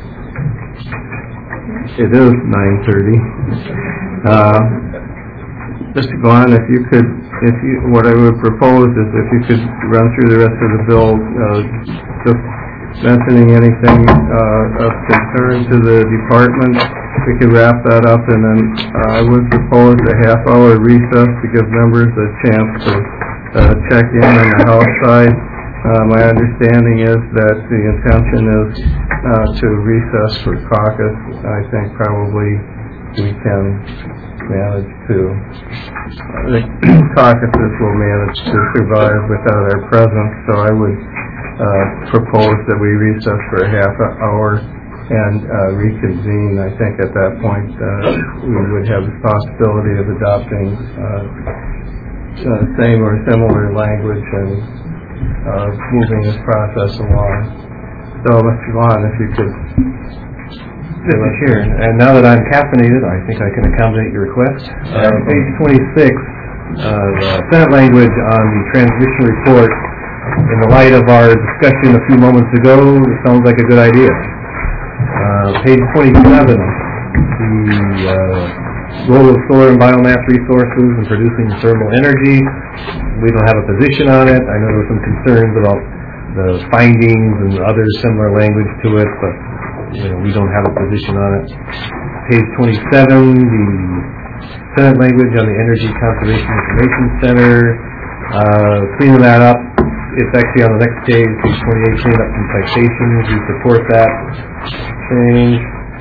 It is nine thirty. Uh, Mister Glan, if you could, if you, what I would propose is if you could run through the rest of the bill, uh, just mentioning anything uh, of concern to the department, we could wrap that up, and then uh, I would propose a half-hour recess to give members a chance to uh, check in on the House side. Uh, my understanding is that the intention is uh, to recess for caucus. I think probably we can manage to, uh, the caucuses will manage to survive without our presence, so I would uh, propose that we recess for a half hour and uh, reconvene. I think at that point uh, we would have the possibility of adopting uh, uh, same or similar language and Uh, moving this process along. So, Mister Glan, if you could. Mister Chair, and now that I'm caffeinated, I think I can accommodate your request. Uh, page twenty-six, uh, the Senate language on the transmission report, in the light of our discussion a few moments ago, it sounds like a good idea. Uh, page twenty-seven, the uh, role of solar and biomass resources in producing thermal energy. We don't have a position on it. I know there were some concerns about the findings and other similar language to it, but you know, we don't have a position on it. Page twenty-seven, the Senate language on the Energy Conservation Information Center. Uh, cleaning that up. It's actually on the next page, page twenty-eight, clean up some citations. We support that change.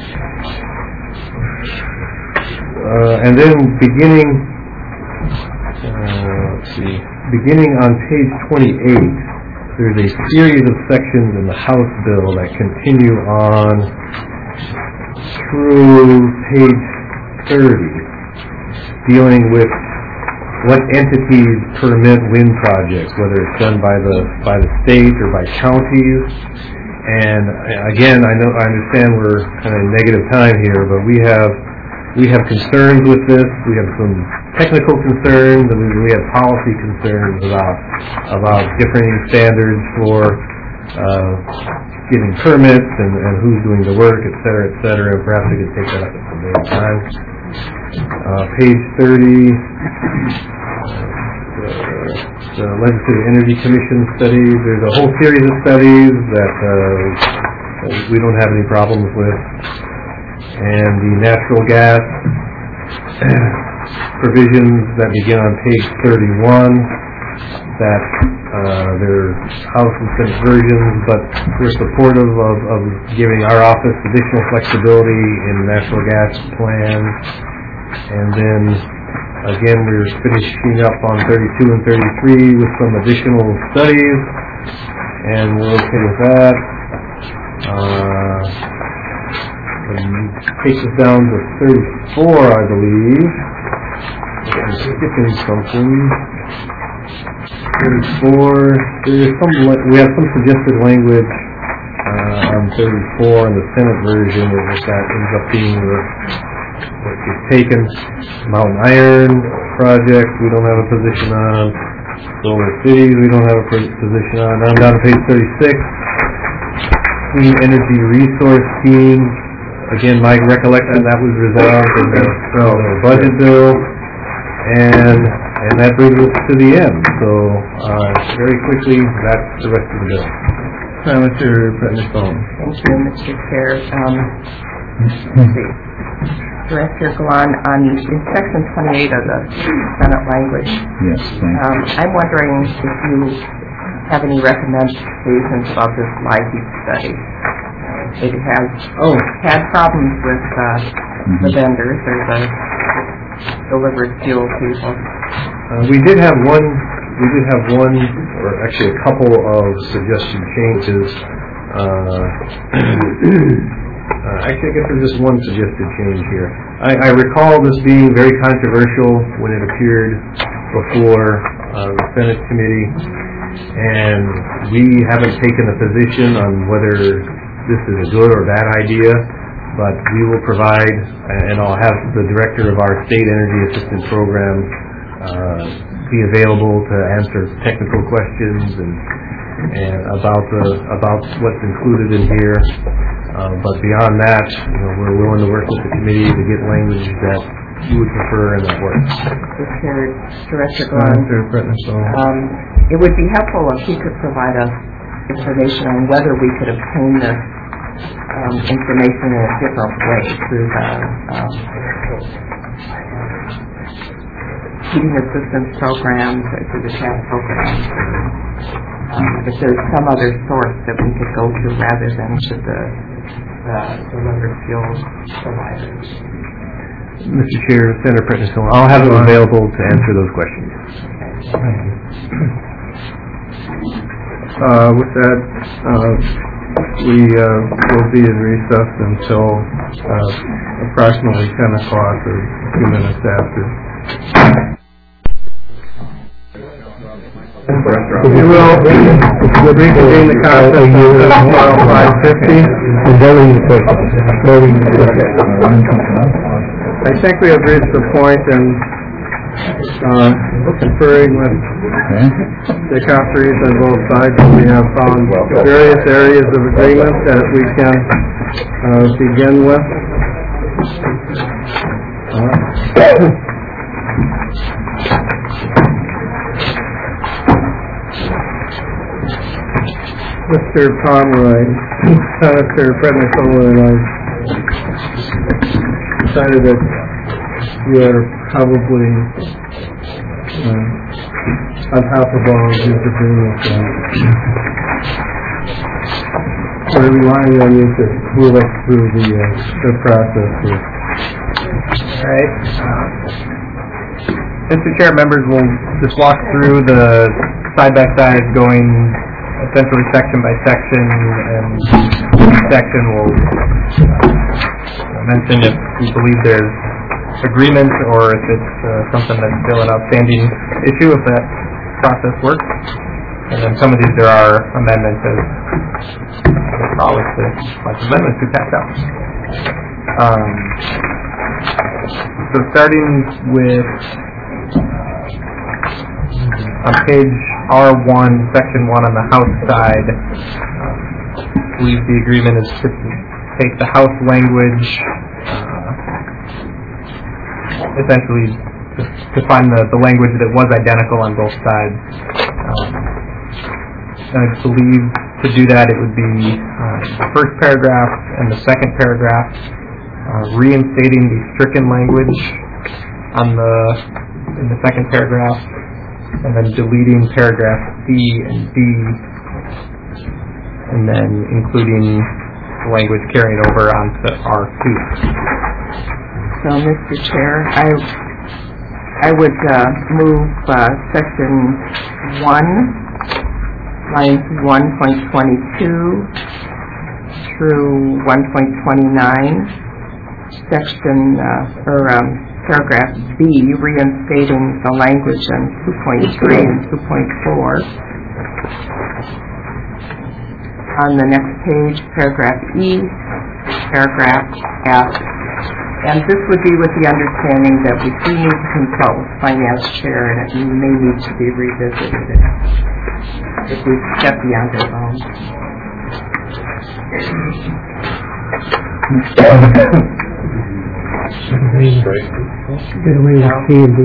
Uh, and then beginning, uh, let's see, beginning on page twenty-eight, there's a series of sections in the House bill that continue on through page thirty, dealing with what entities permit wind projects, whether it's done by the by the state or by counties. And again, I know I understand we're kind of in negative time here, but we have we have concerns with this. We have some technical concerns, and we have policy concerns about about differing standards for uh, getting permits and, and who's doing the work, et cetera, et cetera. And perhaps we could take that up at some later time. Uh, page thirty, uh, the Legislative Energy Commission study. There's a whole series of studies that uh, we don't have any problems with. And the natural gas provisions that begin on page thirty-one, that uh, they're House and Senate versions, but we're supportive of, of giving our office additional flexibility in natural gas plans. And then, again, we're finishing up on thirty-two and thirty-three with some additional studies, and we're okay with that. Uh, and takes us down to thirty-four, I believe. I'm skipping something. thirty-four, there's some, we have some suggested language uh, on thirty-four in the Senate version, and if that ends up being the, what is taken. Mountain Iron project, we don't have a position on. Solar Cities, we don't have a position on. Now I'm down to page thirty-six. Clean Energy Resource Scheme. Again, my recollection, that was resolved in the uh, budget bill. And and that brings us to the end. So, uh, very quickly, that's the rest of the bill. Uh, Mister Prednisone. Thank you, Mister Chair. Um, let's see. Director Glan, on in section twenty-eight of the Senate language, Yes, thank um, I'm wondering if you have any recommendations about this LIHEAP study. It has Oh. had problems with uh, Mm-hmm. the vendors or the delivered fuel people. Uh, we did have one, we did have one, or actually a couple of suggested changes. Uh, uh, actually, I guess there's just one suggested change here. I, I recall this being very controversial when it appeared before uh, the Senate committee, and we haven't taken a position on whether this is a good or bad idea. But we will provide, and I'll have the director of our state energy assistance program uh, be available to answer technical questions and, and about the about what's included in here. Uh, but beyond that, you know, we're willing to work with the committee to get language that you would prefer and that works. Mister Director Glan, um, it would be helpful if he could provide us information on whether we could obtain this Um, information in a different way through the um, heating assistance programs or through the C A P programs. Um, if there's some other source that we could go to rather than to the, the delivered fuel providers. Mister Chair, Senator Prednisone, I'll have them available to answer those questions. Uh, with that, uh, we uh, will be in recess until uh, approximately ten o'clock or a few minutes after. We will reconvene the conference at five fifty. I think we have reached the point in uh, conferring with the conferees on both sides. We have found various areas of agreement that we can uh, begin with. Uh, Mister Pomeroy, Senator Prednisone, and I decided that you are probably uh, on top of all of these agreements. Uh, we're relying on you to move us through the, uh, the process here. All right. Mister Chair, members will just walk through the side-by-side going essentially section by section, and each section will uh, mention if we believe there's agreement or if it's uh, something that's still an outstanding issue, if that process works. And then some of these there are amendments, as there's always the like amendments we pass out. Um, so starting with uh, on page R one, section one on the House side, uh, I believe the agreement is to take the House language, uh, essentially to, to find the, the language that was identical on both sides. Um, I believe to do that it would be uh, the first paragraph and the second paragraph, uh, reinstating the stricken language on the in the second paragraph, and then deleting paragraph C and D, and then including the language carrying over onto R two. So, Mister Chair, I, I would uh, move uh, section one, lines one point twenty-two through one point twenty-nine, section, uh, or um, paragraph B, reinstating the language in two point three and two point four. On the next page, paragraph E, paragraph F. And this would be with the understanding that we do need to consult with finance chair and it may need to be revisited if we step beyond our bounds. Get away with C and D.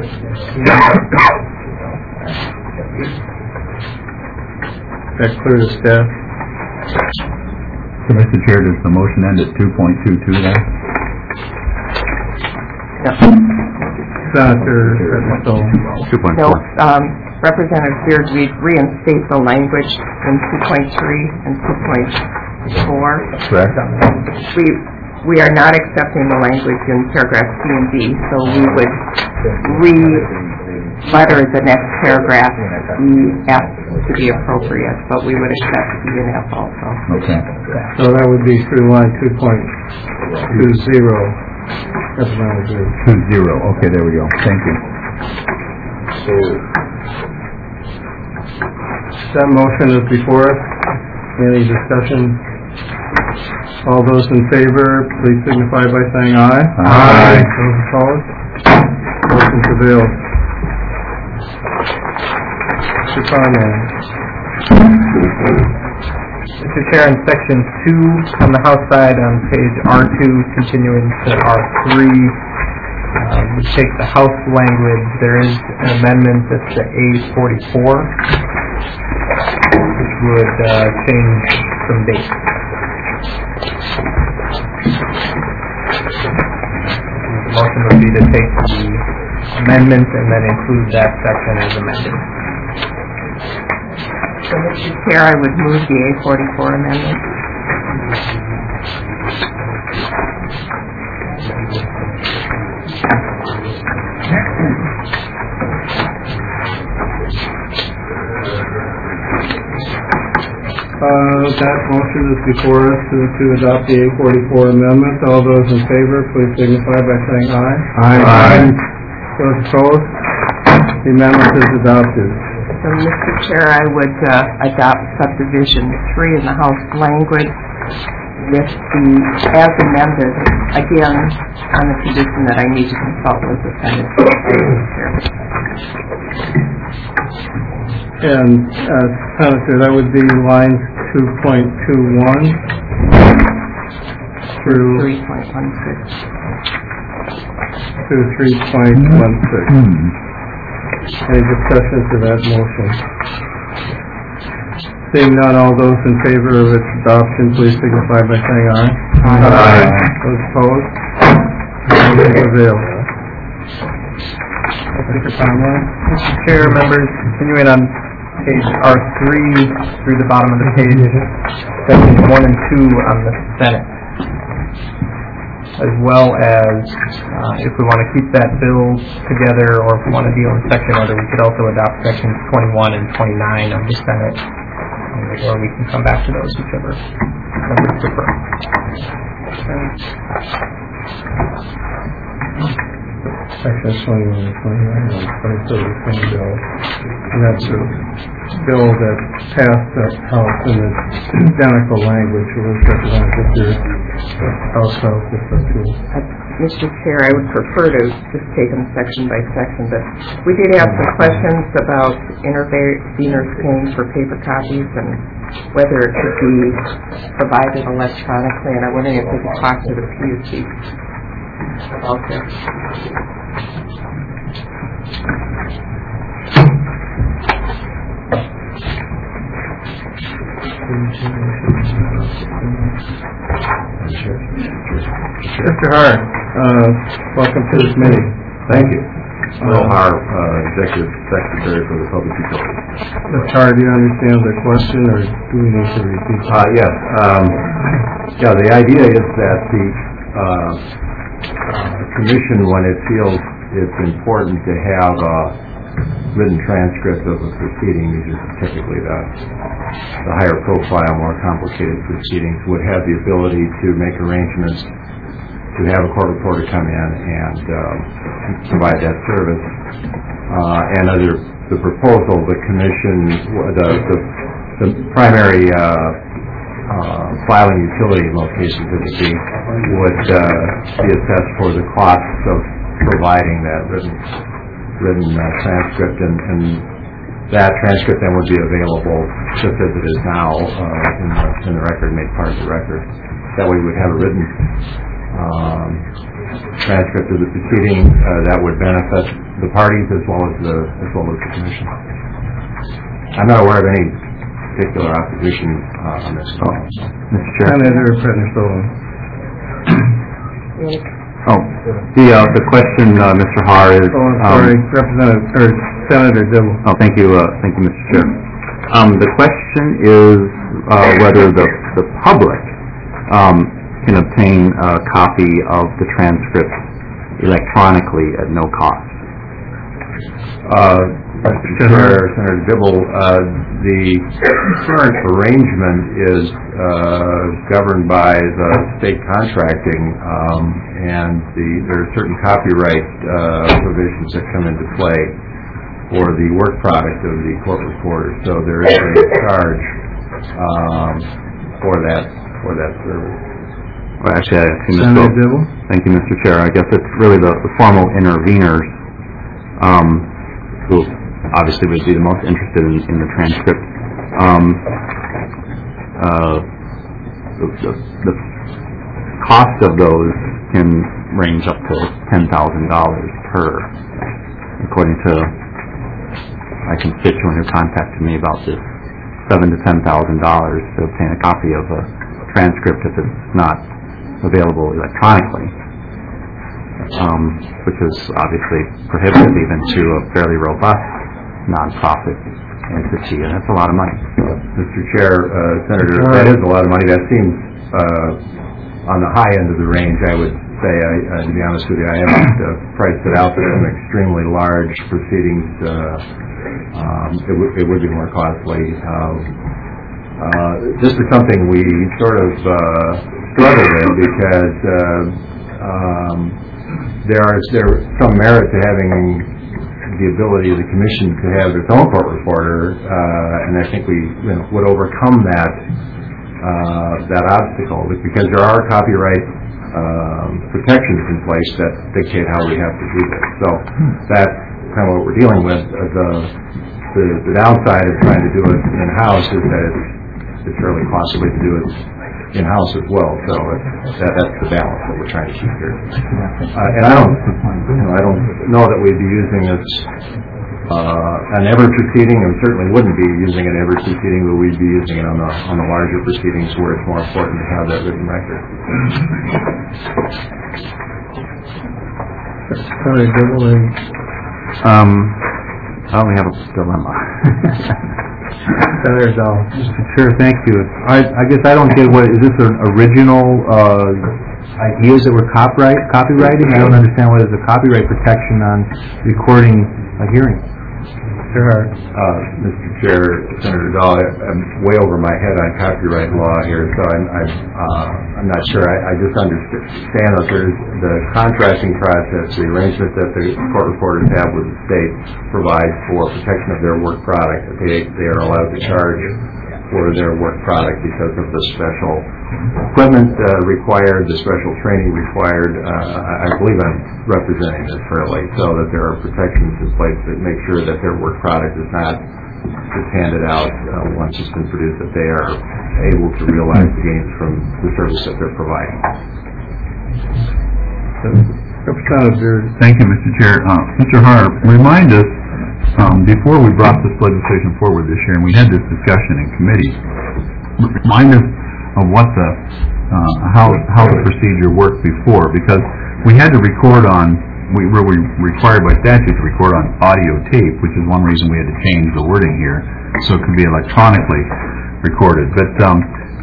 That clear to staff? So, Mister Chair, does the motion end at two point two two then? Senator, so, two point No, four. um, Representative Beard, we reinstate the language in two point three and two point four. Correct. We, we are not accepting the language in paragraph C and D, so we would re-letter the next paragraph E, F to be appropriate, but we would accept E and F also. Okay. so that would be through line two point two zero. That's what I would do. Two zero. Okay, there we go. Thank you. That motion is before us. Any discussion? All those in favor, please signify by saying aye. Aye. Those opposed? Motion prevails. Mister Conrad. Mister Chair, in section two on the House side on page R two, continuing to R three, um, we take the House language. There is an amendment that's the A forty-four, which would uh, change some dates. The motion would be to take the amendment and then include that section as amended. So, Mister Chair, I would move the A forty-four amendment. Uh, that motion is before us to, to adopt the A forty-four amendment. All those in favor, please signify by saying aye. Aye. Those opposed? The amendment is adopted. So, Mister Chair, I would uh, adopt subdivision three in the House language with the, as amended, again, on the condition that I need to consult with the Senate. And, uh, Senator, that would be lines two point two one through, three point one six. through three point one six. Hmm. Any discussion to that motion? Seeing none, all those in favor of its adoption, please signify by saying aye. Aye. Those opposed? Motion prevails. Mister Conrad? Mister Chair, members, continuing on page R three through the bottom of the page, sections one and two on the Senate, as well as uh, if we want to keep that bill together or if we want to deal in section order, we could also adopt sections twenty-one and twenty-nine of the Senate, or we can come back to those, whichever members prefer. Sections twenty-one and twenty-nine and twenty-two of the same bill. And that's a bill that passed the House in its identical language. It was represented your House House with the two. Uh, Mister Chair, I would prefer to just take them section by section, but we did have some questions about interveners paying for paper copies and whether it could be provided electronically, and I'm wondering if we could talk to the P U C about this. Mister Hart, uh, welcome to this meeting. Thank you. Will Har, uh, Executive Secretary for the Public Utilities. Mister Hart, do you understand the question, or do we need to repeat it? Uh, yes, um, yeah, the idea is that the, uh, uh, commission, when it feels it's important to have a written transcript of a proceeding, these are typically the, the higher profile, more complicated proceedings, would have the ability to make arrangements to have a court reporter come in and uh, provide that service. Uh, and under the proposal, the commission, the, the, the primary uh, uh, filing utility location typically would uh, be assessed for the costs of providing that written written uh, transcript, and, and that transcript then would be available just as it is now uh, in, the, in the record, made part of the record. That way we'd have a written um, transcript of the proceeding uh, that would benefit the parties as well as the as well as the commission. I'm not aware of any particular opposition uh, on this. Oh, Mister Chair. Senator Fenderstone. Oh, the uh, the question, uh, Mister Har, is. Oh, I'm sorry, um, Representative, or Senator Dibble. Oh, thank you, uh, thank you, Mister Chair. Um, the question is uh, whether the the public um, can obtain a copy of the transcript electronically at no cost. Uh, Mister Chair, Senator Dibble, uh, the current arrangement is uh, governed by the state contracting, um, and the, there are certain copyright uh, provisions that come into play for the work product of the court reporter. So there is a charge um, for that for that service. Well, actually, I think Senator Dibble. Thank you, Mister Chair. I guess it's really the, the formal interveners um, who obviously would be the most interested in, in the transcript. Um, uh, the, the, the cost of those can range up to ten thousand dollars per, according to my constituent who contacted me about this, seven to ten thousand dollars to obtain a copy of a transcript if it's not available electronically, um, which is obviously prohibitive even to a fairly robust nonprofit entity, and that's a lot of money. Mister Chair, uh, Senator, that is a lot of money. That seems uh, on the high end of the range, I would say. I, uh, to be honest with you, I haven't uh, priced it out. There's some extremely large proceedings. Uh, um, it, w- it would be more costly. Um, uh, this is something we sort of uh, struggle with because uh, um, there are there are some merit to having the ability of the commission to have its own court reporter, uh, and I think we you know, would overcome that uh, that obstacle because there are copyright um, protections in place that dictate how we have to do this. So that's kind of what we're dealing with. Uh, the, the the downside of trying to do it in house is that it's, it's fairly costly to do it in house as well. So it's, that, that's the balance that we're trying to keep here. Uh, and I don't, you know, I don't know that we'd be using this uh, on every proceeding, and we certainly wouldn't be using it in every proceeding, but we'd be using it on the on the larger proceedings where it's more important to have that written record. Senator Dibble. Um, oh, we have a dilemma. Senator Dahl. Mister Chair, thank you. I, I guess I don't get what, is this an original uh, ideas that were copyright, copywriting? I don't understand what is the copyright protection on recording a hearing. Sure. Uh, Mister Chair, Senator Dahl, I'm way over my head on copyright law here, so I'm I'm, uh, I'm not sure. I, I just understand that there's the contracting process, the arrangement that the court reporters have with the state provides for protection of their work product. That they they are allowed to charge for their work product because of the special equipment uh, required, the special training required. Uh, I believe I'm representing this fairly, so that there are protections in place that make sure that their work product is not just handed out uh, once it's been produced, that they are able to realize the gains from the service that they're providing. Representative. Thank you, Mister Chair. Uh, Mister Har, remind us, um, before we brought this legislation forward this year, and we had this discussion in committee, remind us of what the, uh, how how the procedure worked before, because we had to record on, we were required by statute to record on audio tape, which is one reason we had to change the wording here, so it could be electronically recorded. But um,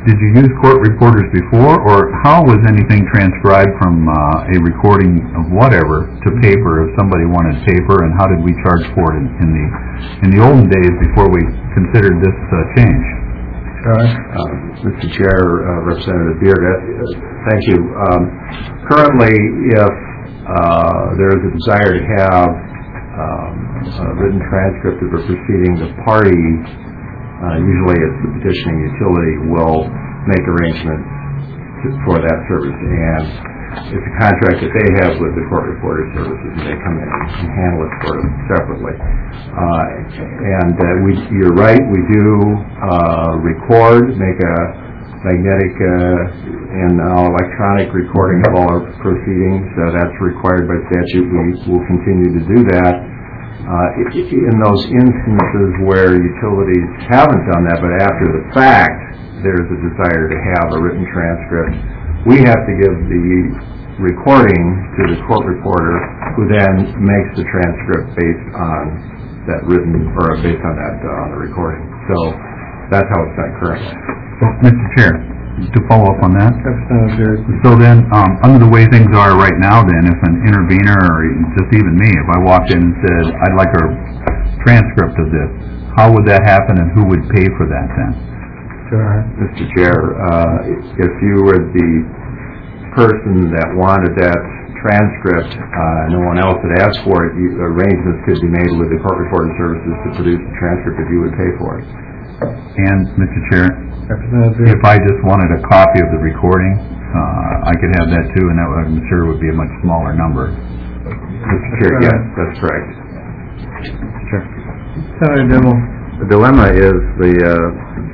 did you use court reporters before, or how was anything transcribed from uh, a recording of whatever to paper if somebody wanted paper, and how did we charge for it in, in the in the olden days before we considered this uh, change? Uh, Mister Chair, uh, Representative Beard, uh, thank you. Um, currently, if uh, there is a desire to have um, a written transcript of a proceeding, the party, uh, usually it's the petitioning utility, will make arrangements to, for that service. And it's a contract that they have with the court reporter services, and they come in and handle it for them separately. Uh, and uh, we, you're right, we do uh, record, make a magnetic uh, and uh, electronic recording of all our proceedings. Uh, that's required by statute. We will continue to do that. Uh, in those instances where utilities haven't done that, but after the fact there's a desire to have a written transcript, we have to give the recording to the court reporter, who then makes the transcript based on that written, or based on that uh, recording. So that's how it's done currently. Well, Mister Chair, to follow up on that. So then, um, under the way things are right now, then, if an intervener, or just even me, if I walked in and said, I'd like a transcript of this, how would that happen, and who would pay for that then? Sure. Mister Chair, uh, if you were the person that wanted that transcript, uh, no one else had asked for it, you, arrangements could be made with the court reporter services to produce the transcript if you would pay for it. And, Mister Chair, if I just wanted a copy of the recording, uh, I could have that too, and that would, I'm sure would be a much smaller number. Mister Chair, yes, that's correct. Sure. Sorry, the dilemma is the uh,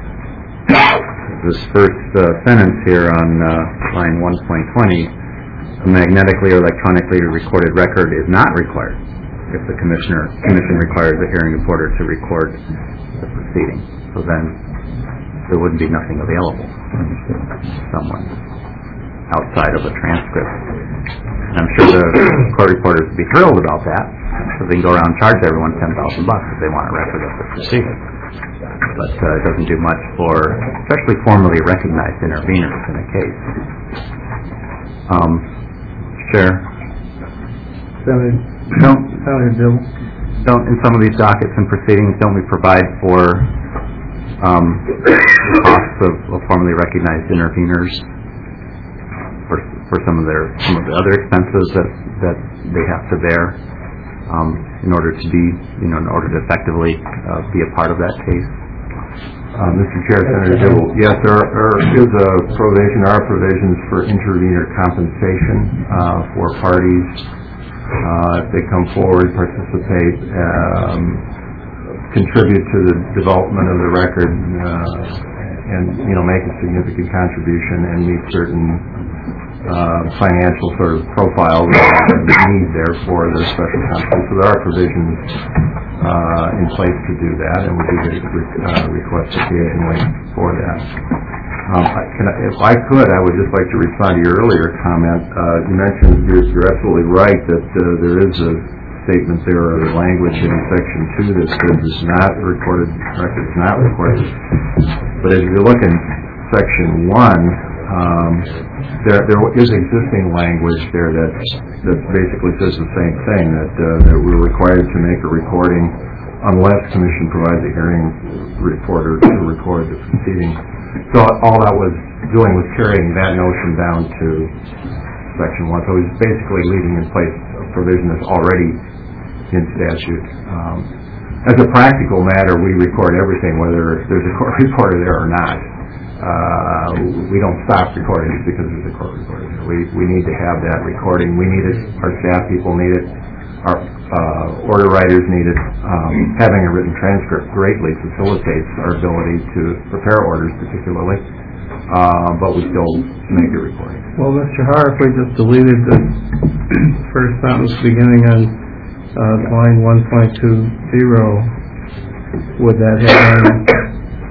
this first uh, sentence here on uh, line one point twenty. A magnetically or electronically recorded record is not required if the commissioner commission requires a hearing reporter to record the proceeding. So then there wouldn't be nothing available to someone outside of a transcript. And I'm sure the court reporters would be thrilled about that, so they can go around and charge everyone ten thousand bucks if they want a record of the proceeding. But uh, it doesn't do much for, especially formally recognized interveners in a case. Um, Chair. Don't, don't, in some of these dockets and proceedings, don't we provide for um, the costs of, of formally recognized interveners for for some of their some of the other expenses that that they have to bear um, in order to be, you know, in order to effectively uh, be a part of that case? Uh, Mister Chair, Senator Dibble, yes, there, are, there is a provision, there are provisions for intervener compensation uh, for parties. Uh, if they come forward, participate, um, contribute to the development of the record, uh, and, you know, make a significant contribution and meet certain uh, financial sort of profiles that need there for the special counsel. So there are provisions uh, in place to do that, and we do get uh, requests occasionally for that. Um, I, can I, if I could, I would just like to respond to your earlier comment. Uh, you mentioned, you're, you're absolutely right, that uh, there is a statement there, or the language in section two that says it's not recorded, record is not recorded. But as you look in section one, um, there, there is existing language there that, that basically says the same thing, that, uh, that we're required to make a recording unless Commission provides a hearing reporter to record the proceeding. So all that was doing was carrying that notion down to section one. So it's basically leaving in place a provision that's already in statute. Um, as a practical matter, we record everything, whether there's a court reporter there or not. Uh, we don't stop recording just because there's a court reporter there. We, we need to have that recording. We need it. Our staff people need it. Our uh, order writers need it. Um, having a written transcript greatly facilitates our ability to prepare orders, particularly, uh, but we still make a recording. Well, Mister Haar, if we just deleted the first sentence beginning on uh, line one point two zero, would that have any...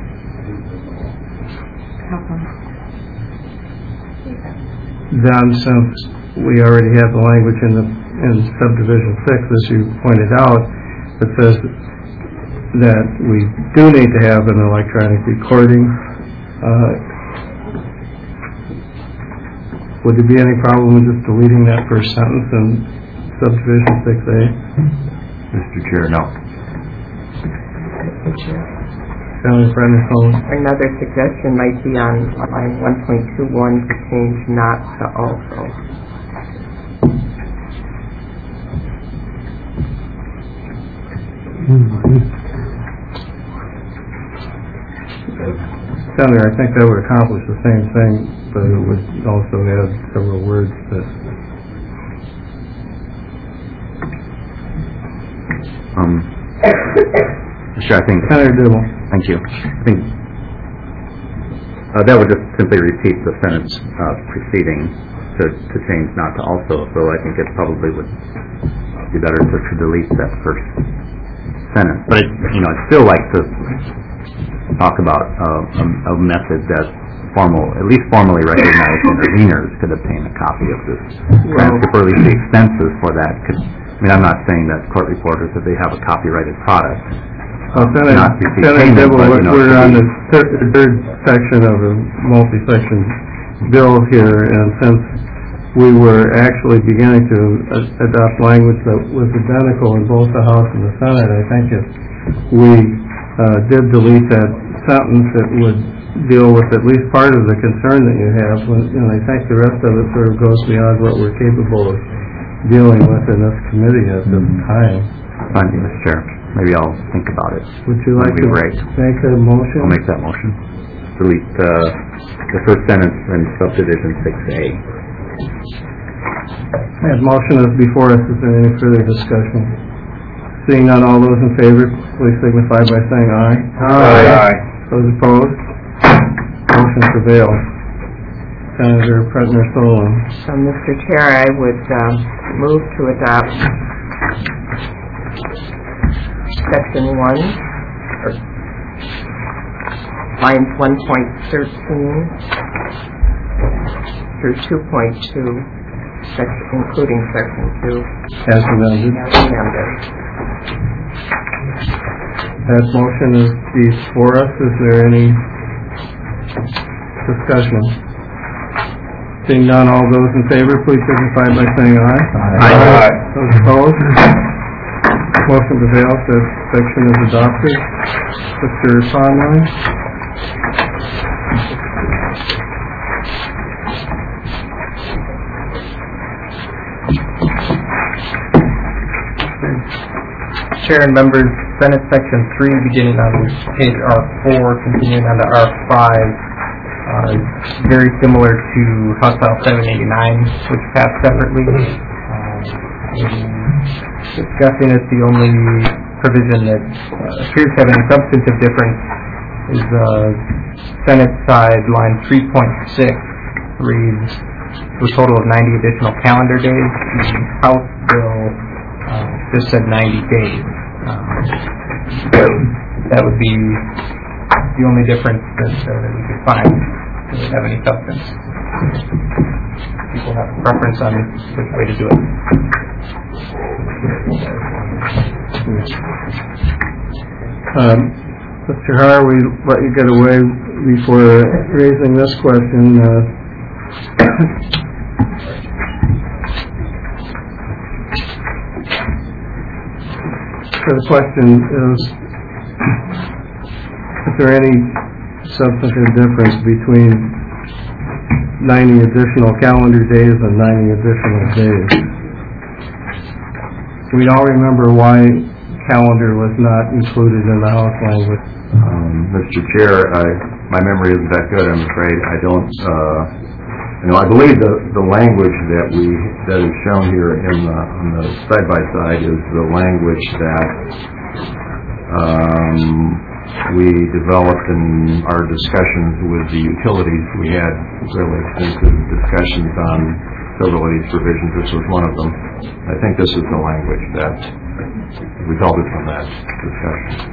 Then, since we already have the language in the in subdivision six, as you pointed out, that says that we do need to have an electronic recording, uh, would there be any problem with just deleting that first sentence in subdivision six A? Mister Chair, no. Senator Brennan-Cohen? Another suggestion might be on line one point two one to change not to also. Senator, I think that would accomplish the same thing, but it would also add several words that... Um, Sure, I think... Senator Dibble. Thank you. I think uh, that would just simply repeat the sentence uh, preceding to, to change not to also, so I think it probably would be better to, to delete that first sentence. But, it, you know, I'd still like to talk about uh, a, a method that formal, at least formally recognized interveners could obtain a copy of this transcript, or at least the expenses for that could... I mean, I'm not saying that court reporters, that they have a copyrighted product. Well, Senator, not receive Senator payment, Dibble, but, you know, we're on to the third, third section of a multi-section bill here, and since we were actually beginning to uh, adopt language that was identical in both the House and the Senate, I think if we uh, did delete that sentence, it would deal with at least part of the concern that you have, when, and I think the rest of it sort of goes beyond what we're capable of dealing with in this committee at this time. Thank you, Mister Chair. Maybe I'll think about it. Would you like That'd to be great. make a motion? I'll make that motion. Delete uh, the first sentence in subdivision six A. That motion is before us. Is there any further discussion? Seeing none, all those in favor, please signify by saying aye. Aye. Those opposed? Motion prevails. Senator Predner-Solon. So, Mister Chair, I would um, move to adopt section one, or lines one point thirteen through two point two, including section two. As amended. As amended. That motion is before us. Is there any discussion? Seeing none, all those in favor, please signify by saying aye. Aye. Aye. Those opposed? Motion prevails. That section is adopted. Mister Conlon? Chair and members, Senate Section three, beginning on page R four, continuing on to R five, uh, very similar to House File seven eighty-nine, which passed separately. Uh, in discussing it, the only provision that uh, appears to have any substantive difference is uh, Senate side line three point six reads to a total of ninety additional calendar days. The House bill uh, just said ninety days. Um, that would be the only difference that, uh, that we could find. It doesn't have any substance. People have a preference on which way to do it. Um, Mister Har, we let you get away before raising this question. Uh, So the question is, is there any substantive difference between ninety additional calendar days and ninety additional days? We all remember why calendar was not included in the House language. Um, Mister Chair, I, my memory isn't that good, I'm afraid. I don't, uh, you know, I believe the, the language that we, that is shown here in the, on the side-by-side is the language that um, we developed in our discussions with the utilities. We had really extensive discussions on several of these provisions. This was one of them. I think this is the language that resulted from that discussion.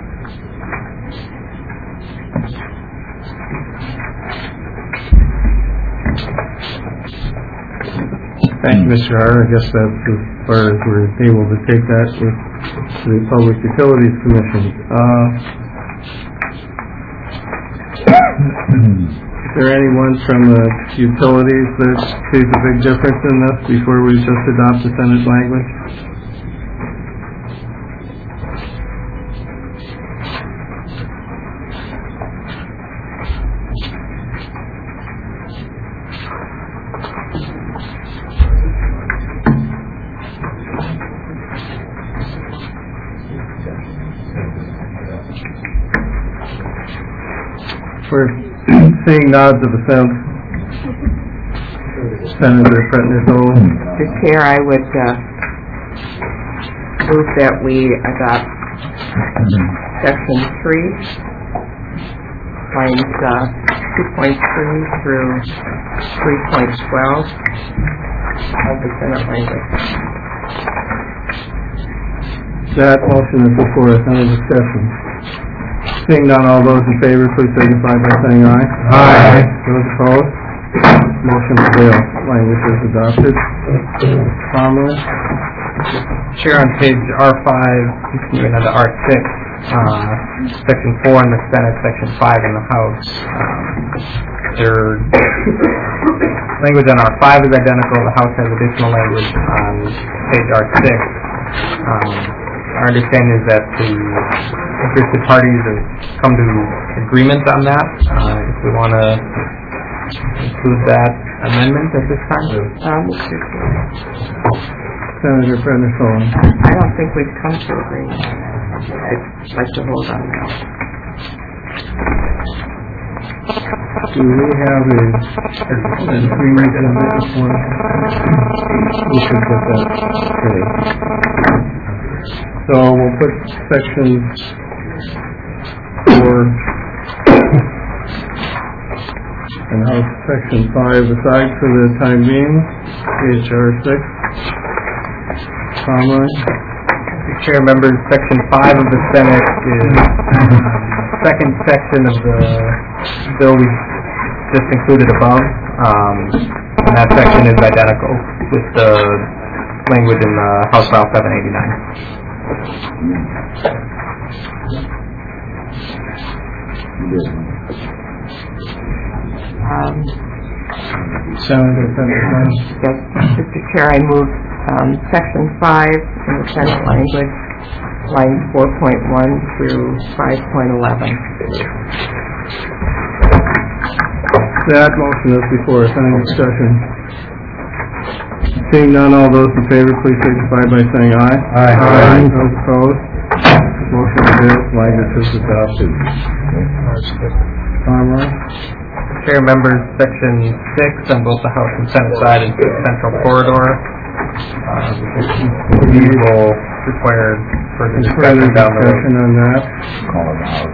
Thank you, Mister Har. I guess that's as far as we're able to take that with the Public Utilities Commission. Uh, there anyone from the utilities that sees a big difference in this before we just adopt the Senate language? We're seeing nods of assent. Senator Pretner-Soul. Mister Chair, I would uh, move that we adopt section three, lines uh, two point three through three point twelve of the Senate language. That motion is before us. Any discussion? Seeing none, all those in favor, please signify by saying aye. Aye. Those opposed? Motion fails. Language is adopted. Commerce. Chair, on page R five, continuing on to R six, uh, section four in the Senate, section five in the House. Um, their language on R five is identical. The House has additional language on page R six. Um, our understanding is that the interested parties have come to agreement on that. Uh, if we want to include that amendment at this time? Um, Mister Chair, Senator Pretner-Soul. I don't think we've come to agreement on that. I'd like to hold on now. Do we have a, an agreement on this one? We should get that straight. So we'll put section four and House section five aside for the time being. H R six. Conroy. Chair, members, section five of the Senate is the second section of the bill we just included above. Um, and that section is identical with the language in the House File seven eighty-nine. Um, Senator Pretner-Soul. yes, Mister Chair, I move um, section five in the Senate language, line four point one through five point eleven. That motion is before us. Any discussion? Seeing none, all those in favor, please signify by saying aye. Aye. Aye. Those opposed? Motion carries. Language is adopted. Conroy. Chair, members, section six on both the House and Senate side is the central corridor. Uh, these will require further Further discussion down the road. discussion on that. Call it out.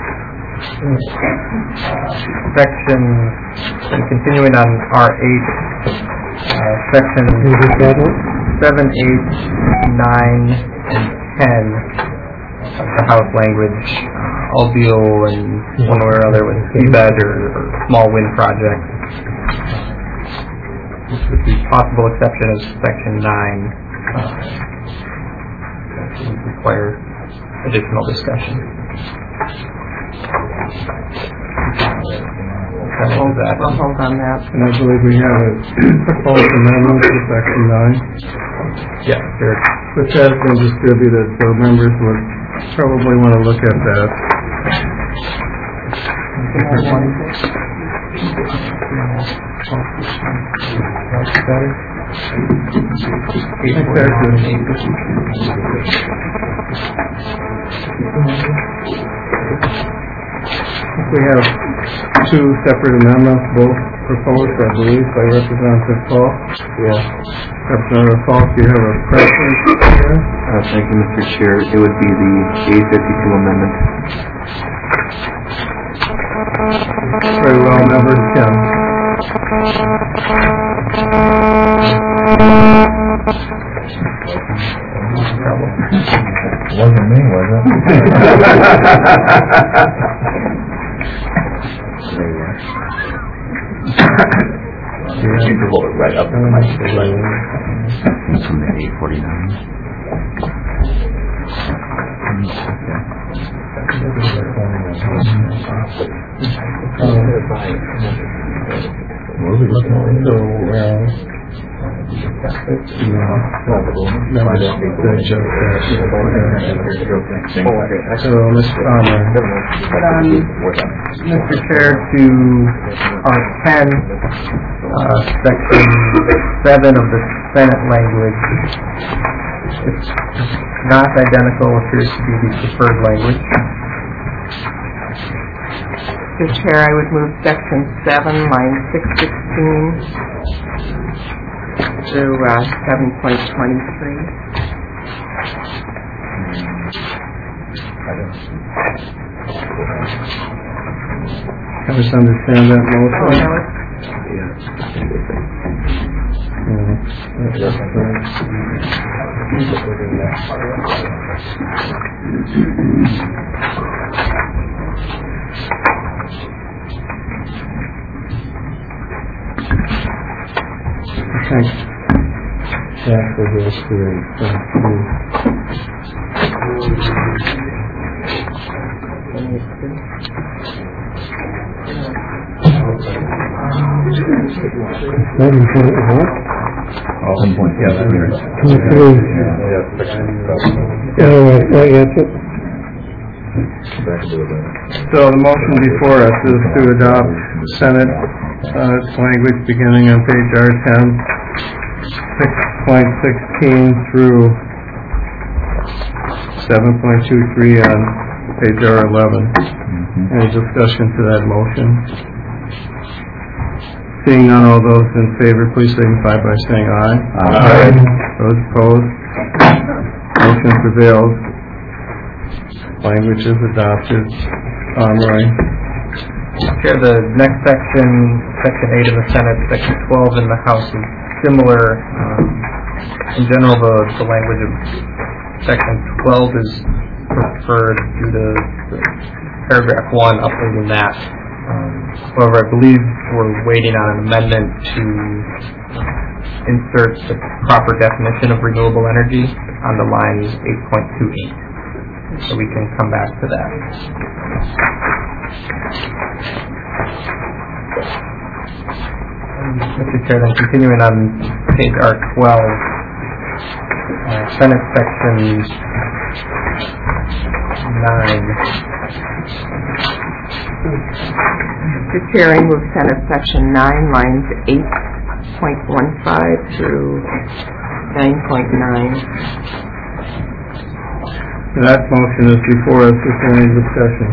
Section, and continuing on R eight, uh, section seven, eight, nine, and ten of the House language uh, all deal in one way or another with seabed or, or small wind projects. With the possible exception of section nine, uh, that would require additional discussion. We'll, we'll hold on that. And I believe we have a proposed amendment to section nine, Yeah, there. which has been distributed, so members would probably want to look at that. We have two separate amendments, both proposed, I believe, by Representative Falk. Yeah. Representative Falk, you have a preference here? Uh, thank you, Mister Chair. It would be the A fifty-two amendment. Very well, members, Kim. Wasn't me, was it? You can hold it right up to the microphone. From the eight forty-nine. So, uh, So, Mister Palmer. But, um, Mister Chair, to R ten, uh, section seven of the Senate language, it's not identical, appears to be the preferred language. Mister Chair, I would move section seven, line six sixteen through uh, seven point twenty-three. I just understand that Oh, motion. no, it's I think that will go through. Seven point what? Seven point, yeah, that's yours. Twenty-three. Oh, right, right, that's it. So the motion before us is to adopt Senate uh, language beginning on page R ten, six point sixteen through seven point two three on page R eleven. Any discussion to that motion? Seeing none, all those in favor, please signify by saying aye. Aye. Those opposed? Motion prevails. Language is adopted. Pomeroy. Chair, the next section, section eight in the Senate, section twelve in the House is similar. Um, in general, the, the language of section twelve is preferred due to the paragraph one updating that. Um, however, I believe we're waiting on an amendment to insert the proper definition of renewable energy on the line eight point two eight. So we can come back to that. Mister Chair, then continuing on page R twelve, uh, Senate section nine. Mister Chair, I move Senate section nine, lines eight point one five through nine point nine. That motion is before us. Is there any discussion?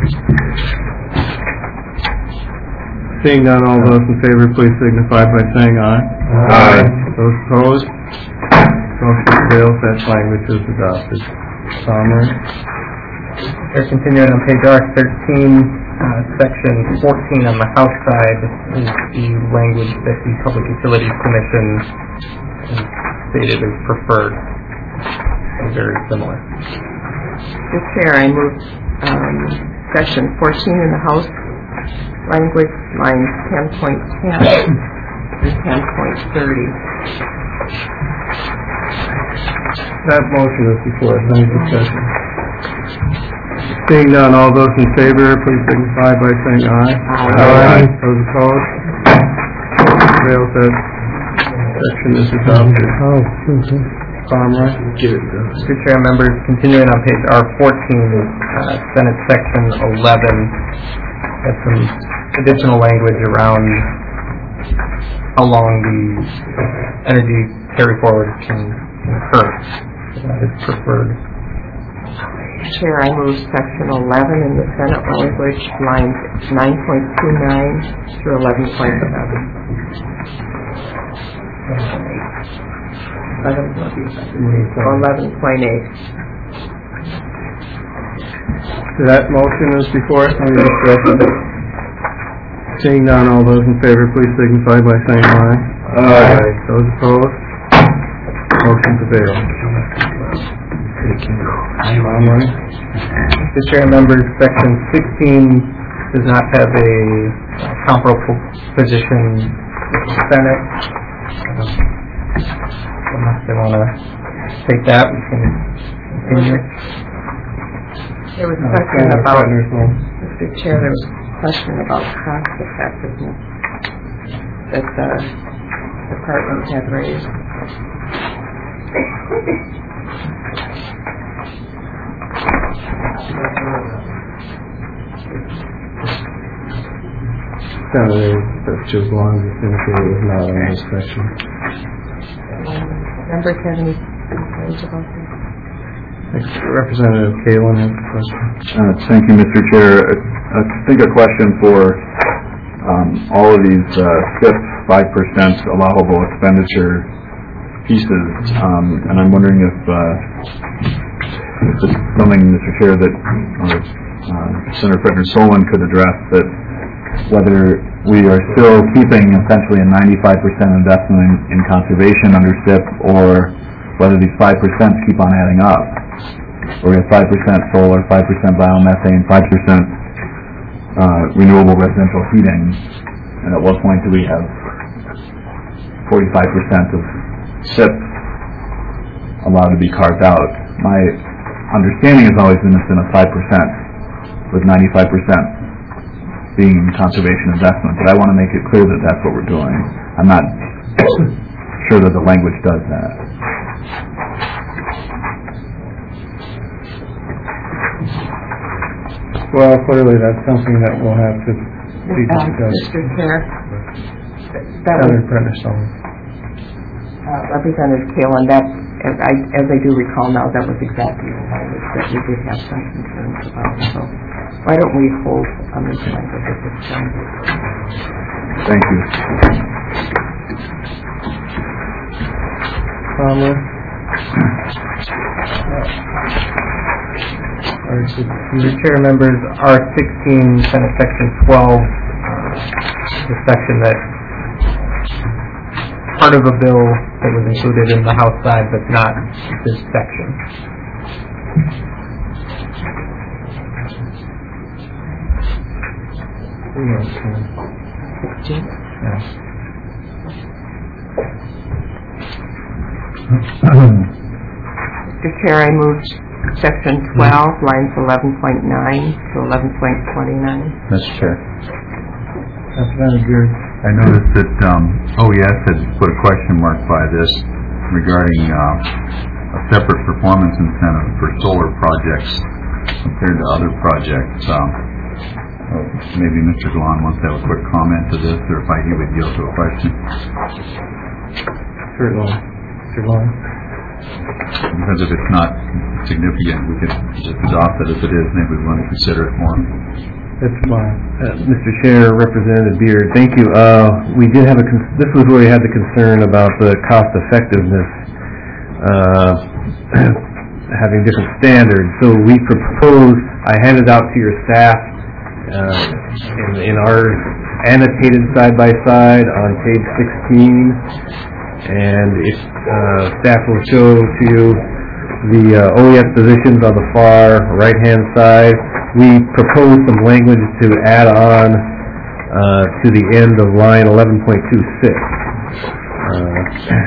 Seeing none, all those in favor, please signify by saying aye. Aye. Those opposed? Motion fails. That language is adopted. Palmer. Chair, continuing on page R thirteen, uh, section fourteen on the House side is the language that the Public Utilities Commission has stated is preferred. They're very similar. Mister Chair, I move um, section fourteen in the House language, lines ten point ten and ten point thirty. That motion is before us. Any discussion? Seeing none, all those in favor, please signify by saying aye. Aye. Those opposed? Motion fails. That section is adopted. Oh, okay. Palmer. Mister Chair, members, continuing on page R fourteen, uh, Senate section eleven, has some additional language around how long the energy carry forward can, can occur. That is preferred. Chair, I move section eleven in the Senate language, lines nine point two nine through eleven point seven. eleven point eight. That motion is before us. Any discussion? Seeing none, all those in favor, please signify by saying aye. Aye. Those opposed? Motion prevails. Palmer. Mister Chair, members, section sixteen does not have a uh, comparable position with the Senate. Um, Unless they want to take that, we can continue. There was a question about, Mister Chair, there was a question about cost effectiveness. that the department had raised. Senator, that's just long as it's indicated it was not on this section. Members have any concerns about this? Representative Kalin has a question. Uh, Thank you, Mister Chair. I I think a question for um, all of these uh, S I P five percent allowable expenditure pieces, um, and I'm wondering if uh, if it's something, Mister Chair, that or, uh, Senator Frederick Solon could address, that whether we are still keeping essentially a ninety-five percent investment in, in conservation under S I P, or whether these five percent keep on adding up. Or we have five percent solar, five percent biomethane, five percent uh, renewable residential heating, and at what point do we have forty-five percent of S I P allowed to be carved out? My understanding has always been it's been a five percent, with ninety-five percent being conservation investment, but I want to make it clear that that's what we're doing. I'm not sure that the language does that. Well, clearly that's something that we'll have to be Um, discussed. Mister Chair, that was Senator Frederick Solon. uh, Representative Kalin, that, as I, as I do recall now, that was exactly the language that we did have some concerns about. So why don't we hold on this language at this time? Thank you. Palmer? Mister Chair, members, R sixteen, kind of section twelve, uh, the section that part of a bill that was included in the House side, but not this section. Sixteen? Mister Chair, I moved section twelve, lines eleven point nine to eleven point twenty-nine. Mister Chair. Representative Beard. I noticed that um, O E S had put a question mark by this regarding uh, a separate performance incentive for solar projects compared to other projects. Um, uh, maybe Mister Glahn wants to have a quick comment to this, or if I he would yield to a question. Certainly. Mister Glahn. Because if it's not significant, we could just adopt it. If it is, maybe we want to consider it more. That's fine. Uh, Mister Chair, Representative Beard, thank you. Uh, we did have a, con- this was where we had the concern about the cost effectiveness, uh, having different standards. So we proposed, I handed out to your staff, uh, in, in our annotated side-by-side on page sixteen, and if, uh, staff will show to you the uh, O E S positions on the far right-hand side. We proposed some language to add on uh, to the end of line eleven point two six. Uh,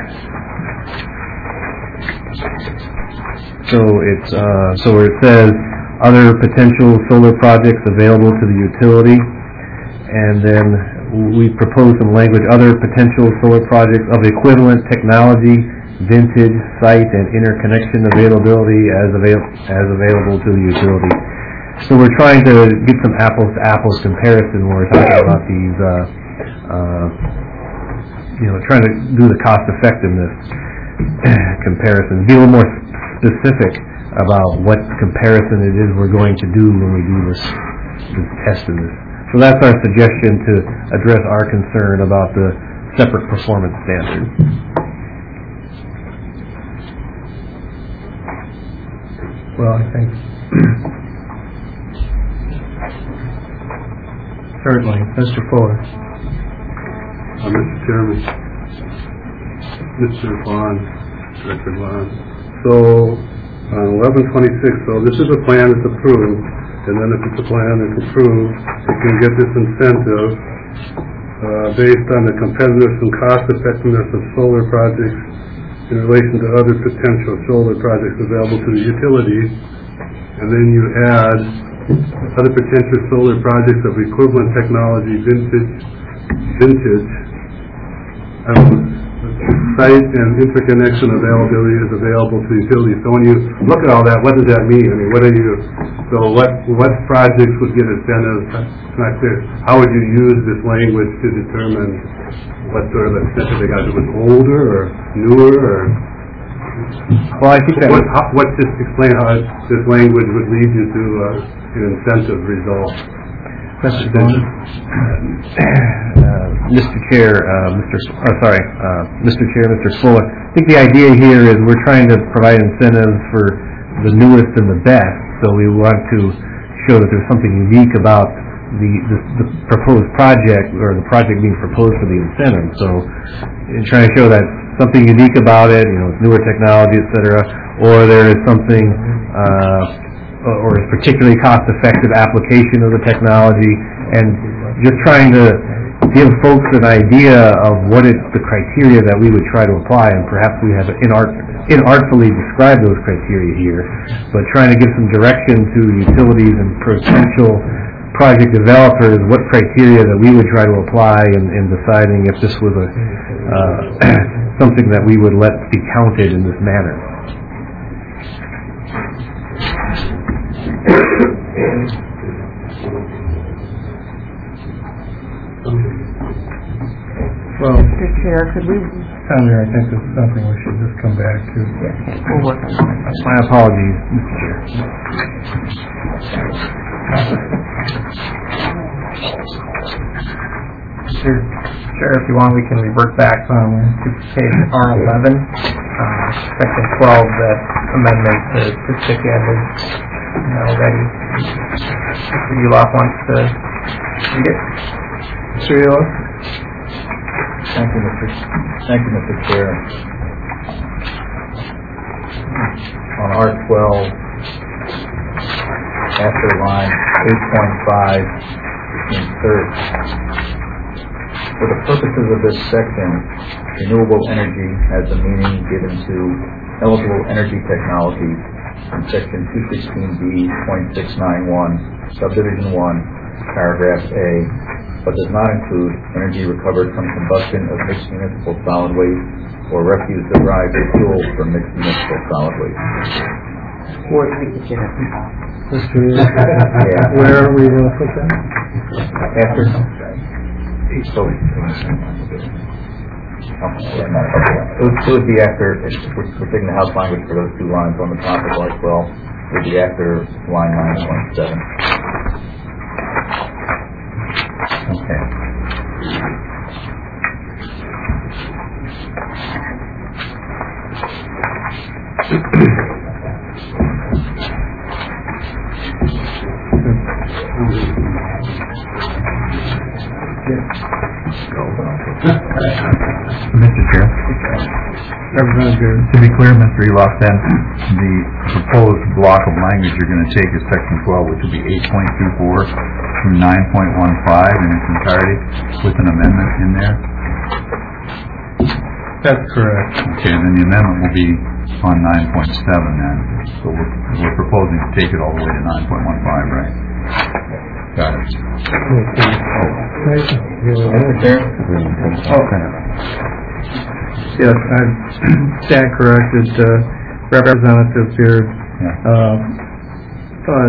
so it's uh, so where it says other potential solar projects available to the utility, and then we proposed some language, other potential solar projects of equivalent technology, vintage, site, and interconnection availability as avail- as available to the utility. So we're trying to get some apples-to-apples comparison when we're talking about these, uh, uh, you know, trying to do the cost-effectiveness comparison. Be a little more specific about what comparison it is we're going to do when we do this, this test of this. So that's our suggestion to address our concern about the separate performance standard. Well, I think certainly, Mister Fuller. Uh, Mister Chairman, Mister Vaughn, Director Vaughn. So, uh, eleven twenty-six, so this is a plan that's approved, and then if it's a plan that's approved, it can get this incentive uh, based on the competitiveness and cost effectiveness of solar projects in relation to other potential solar projects available to the utility, and then you add other potential solar projects of equivalent technology, vintage, vintage, um, site and interconnection availability is available to utilities. So when you look at all that, what does that mean? I mean, what are you, so what, what projects would get incentives? It's not clear. How would you use this language to determine what sort of incentive they got? If it was older or newer or? Well, I think that What, how, what, just explain how this language would lead you to uh, an incentive result. Mister Uh, Mister Chair, uh, Mister S- oh, sorry, uh, Mister Chair, Mister Fuller, I think the idea here is we're trying to provide incentives for the newest and the best, so we want to show that there's something unique about the, the, the proposed project, or the project being proposed for the incentive. So, in trying to show that something unique about it, you know, it's newer technology, et cetera, or there is something, uh, or a particularly cost-effective application of the technology, and just trying to give folks an idea of what it, the criteria that we would try to apply, and perhaps we have inart, inartfully described those criteria here, but trying to give some direction to utilities and potential project developers what criteria that we would try to apply in, in deciding if this was a uh, something that we would let be counted in this manner. well, Mister Chair, could we, Senator, I think this is something we should just come back to. we'll work on that. My apologies, Mister Chair. Sure. Sure, if you want, we can revert back um, to page R eleven, uh, section twelve, that amendment to, to stick in is now ready. Mister Ulof wants to read it. Mister Ulof? Thank you, Mister Thank you, Mister Chair. On R twelve, after line eight point five, insert, for the purposes of this section, renewable energy has the meaning given to eligible energy technologies in section two sixteen B point six nine one, subdivision one, paragraph A, but does not include energy recovered from combustion of mixed municipal solid waste or refuse derived as fuel from mixed municipal solid waste. Where we could get it. Mister Yeah. Where are we going to put that? After, so, it would, it would be after, if we're, we're taking the house language for those two lines on the top of R twelve, it would be after line nine point seven. Okay. Mister Chair, Representative. to be clear, Mister Elof, then the proposed block of language you're going to take is section twelve, which will be eight point two four through nine point one five in its entirety, with an amendment in there. That's correct. Okay, and then the amendment will be on nine point seven then. So we're, we're proposing to take it all the way to nine point one five, right? Got it. Mister Chair? Yes, I stand corrected, uh, Representative Beard. Uh, on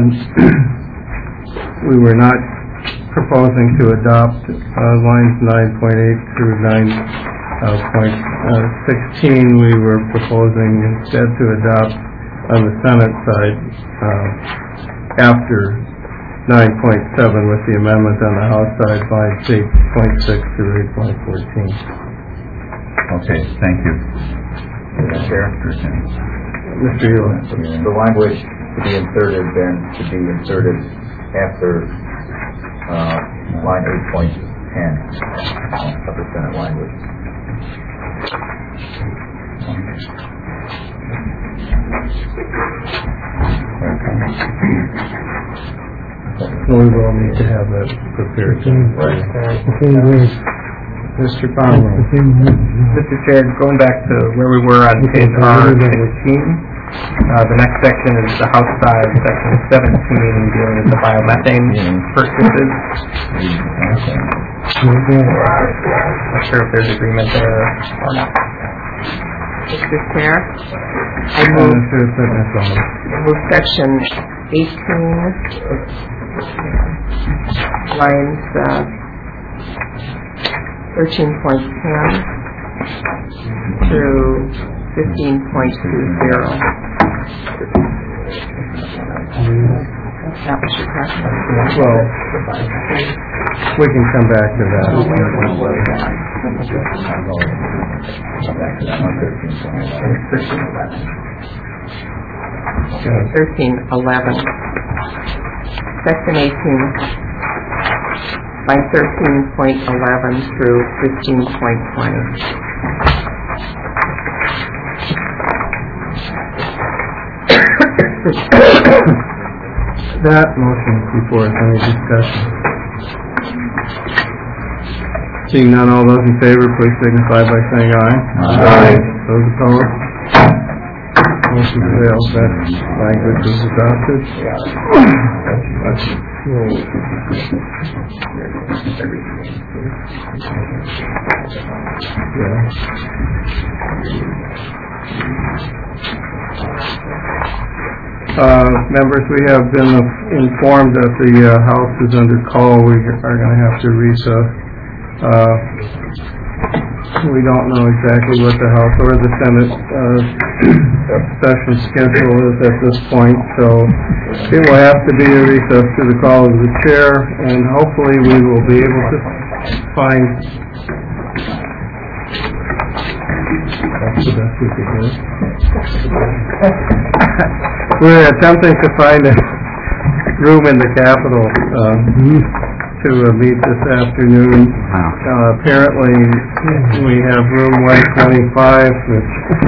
we were not proposing to adopt uh, lines nine point eight through nine point sixteen. We were proposing instead to adopt on the Senate side uh, after nine point seven with the amendment on the House side, lines eight point six through eight point fourteen. Okay, thank you. Mister Chair? Mister Elo. The language to be inserted then should be inserted after uh, line eight point ten, upper Senate language. We will need to have that prepared. Mister Conway. Mister Mister Chair, going back to where we were on page R fifteen, Uh, the next section is the House side, section seventeen, dealing with the biomethane purchases. Not sure if there's agreement there or not. Mister Chair, I Uh, move, sure, so that's all. move section eighteen, lines, uh, thirteen point ten through fifteen point two zero. That was your question. Well, we can come back to that. Thirteen eleven. Section eighteen, line thirteen point eleven through fifteen point twenty. That motion before us, any discussion? Seeing none, all those in favor, please signify by saying aye. Aye. Those opposed? Motion fails, that language is adopted. Uh, members, we have been informed that the uh, House is under call. We are going to have to recess. Uh, we don't know exactly what the House or the Senate uh, session schedule is at this point, so it will have to be a recess to the call of the chair, and hopefully we will be able to find. That's the best we could do. We're attempting to find a room in the Capitol uh, to uh, meet this afternoon. Uh, apparently, we have room one twenty-five, which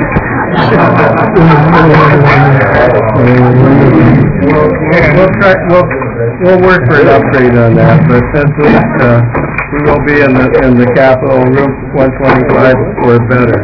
we'll, we'll, try, we'll, we'll work for an upgrade on that, but at least uh, we will be in the in the Capitol room one twenty-five or better.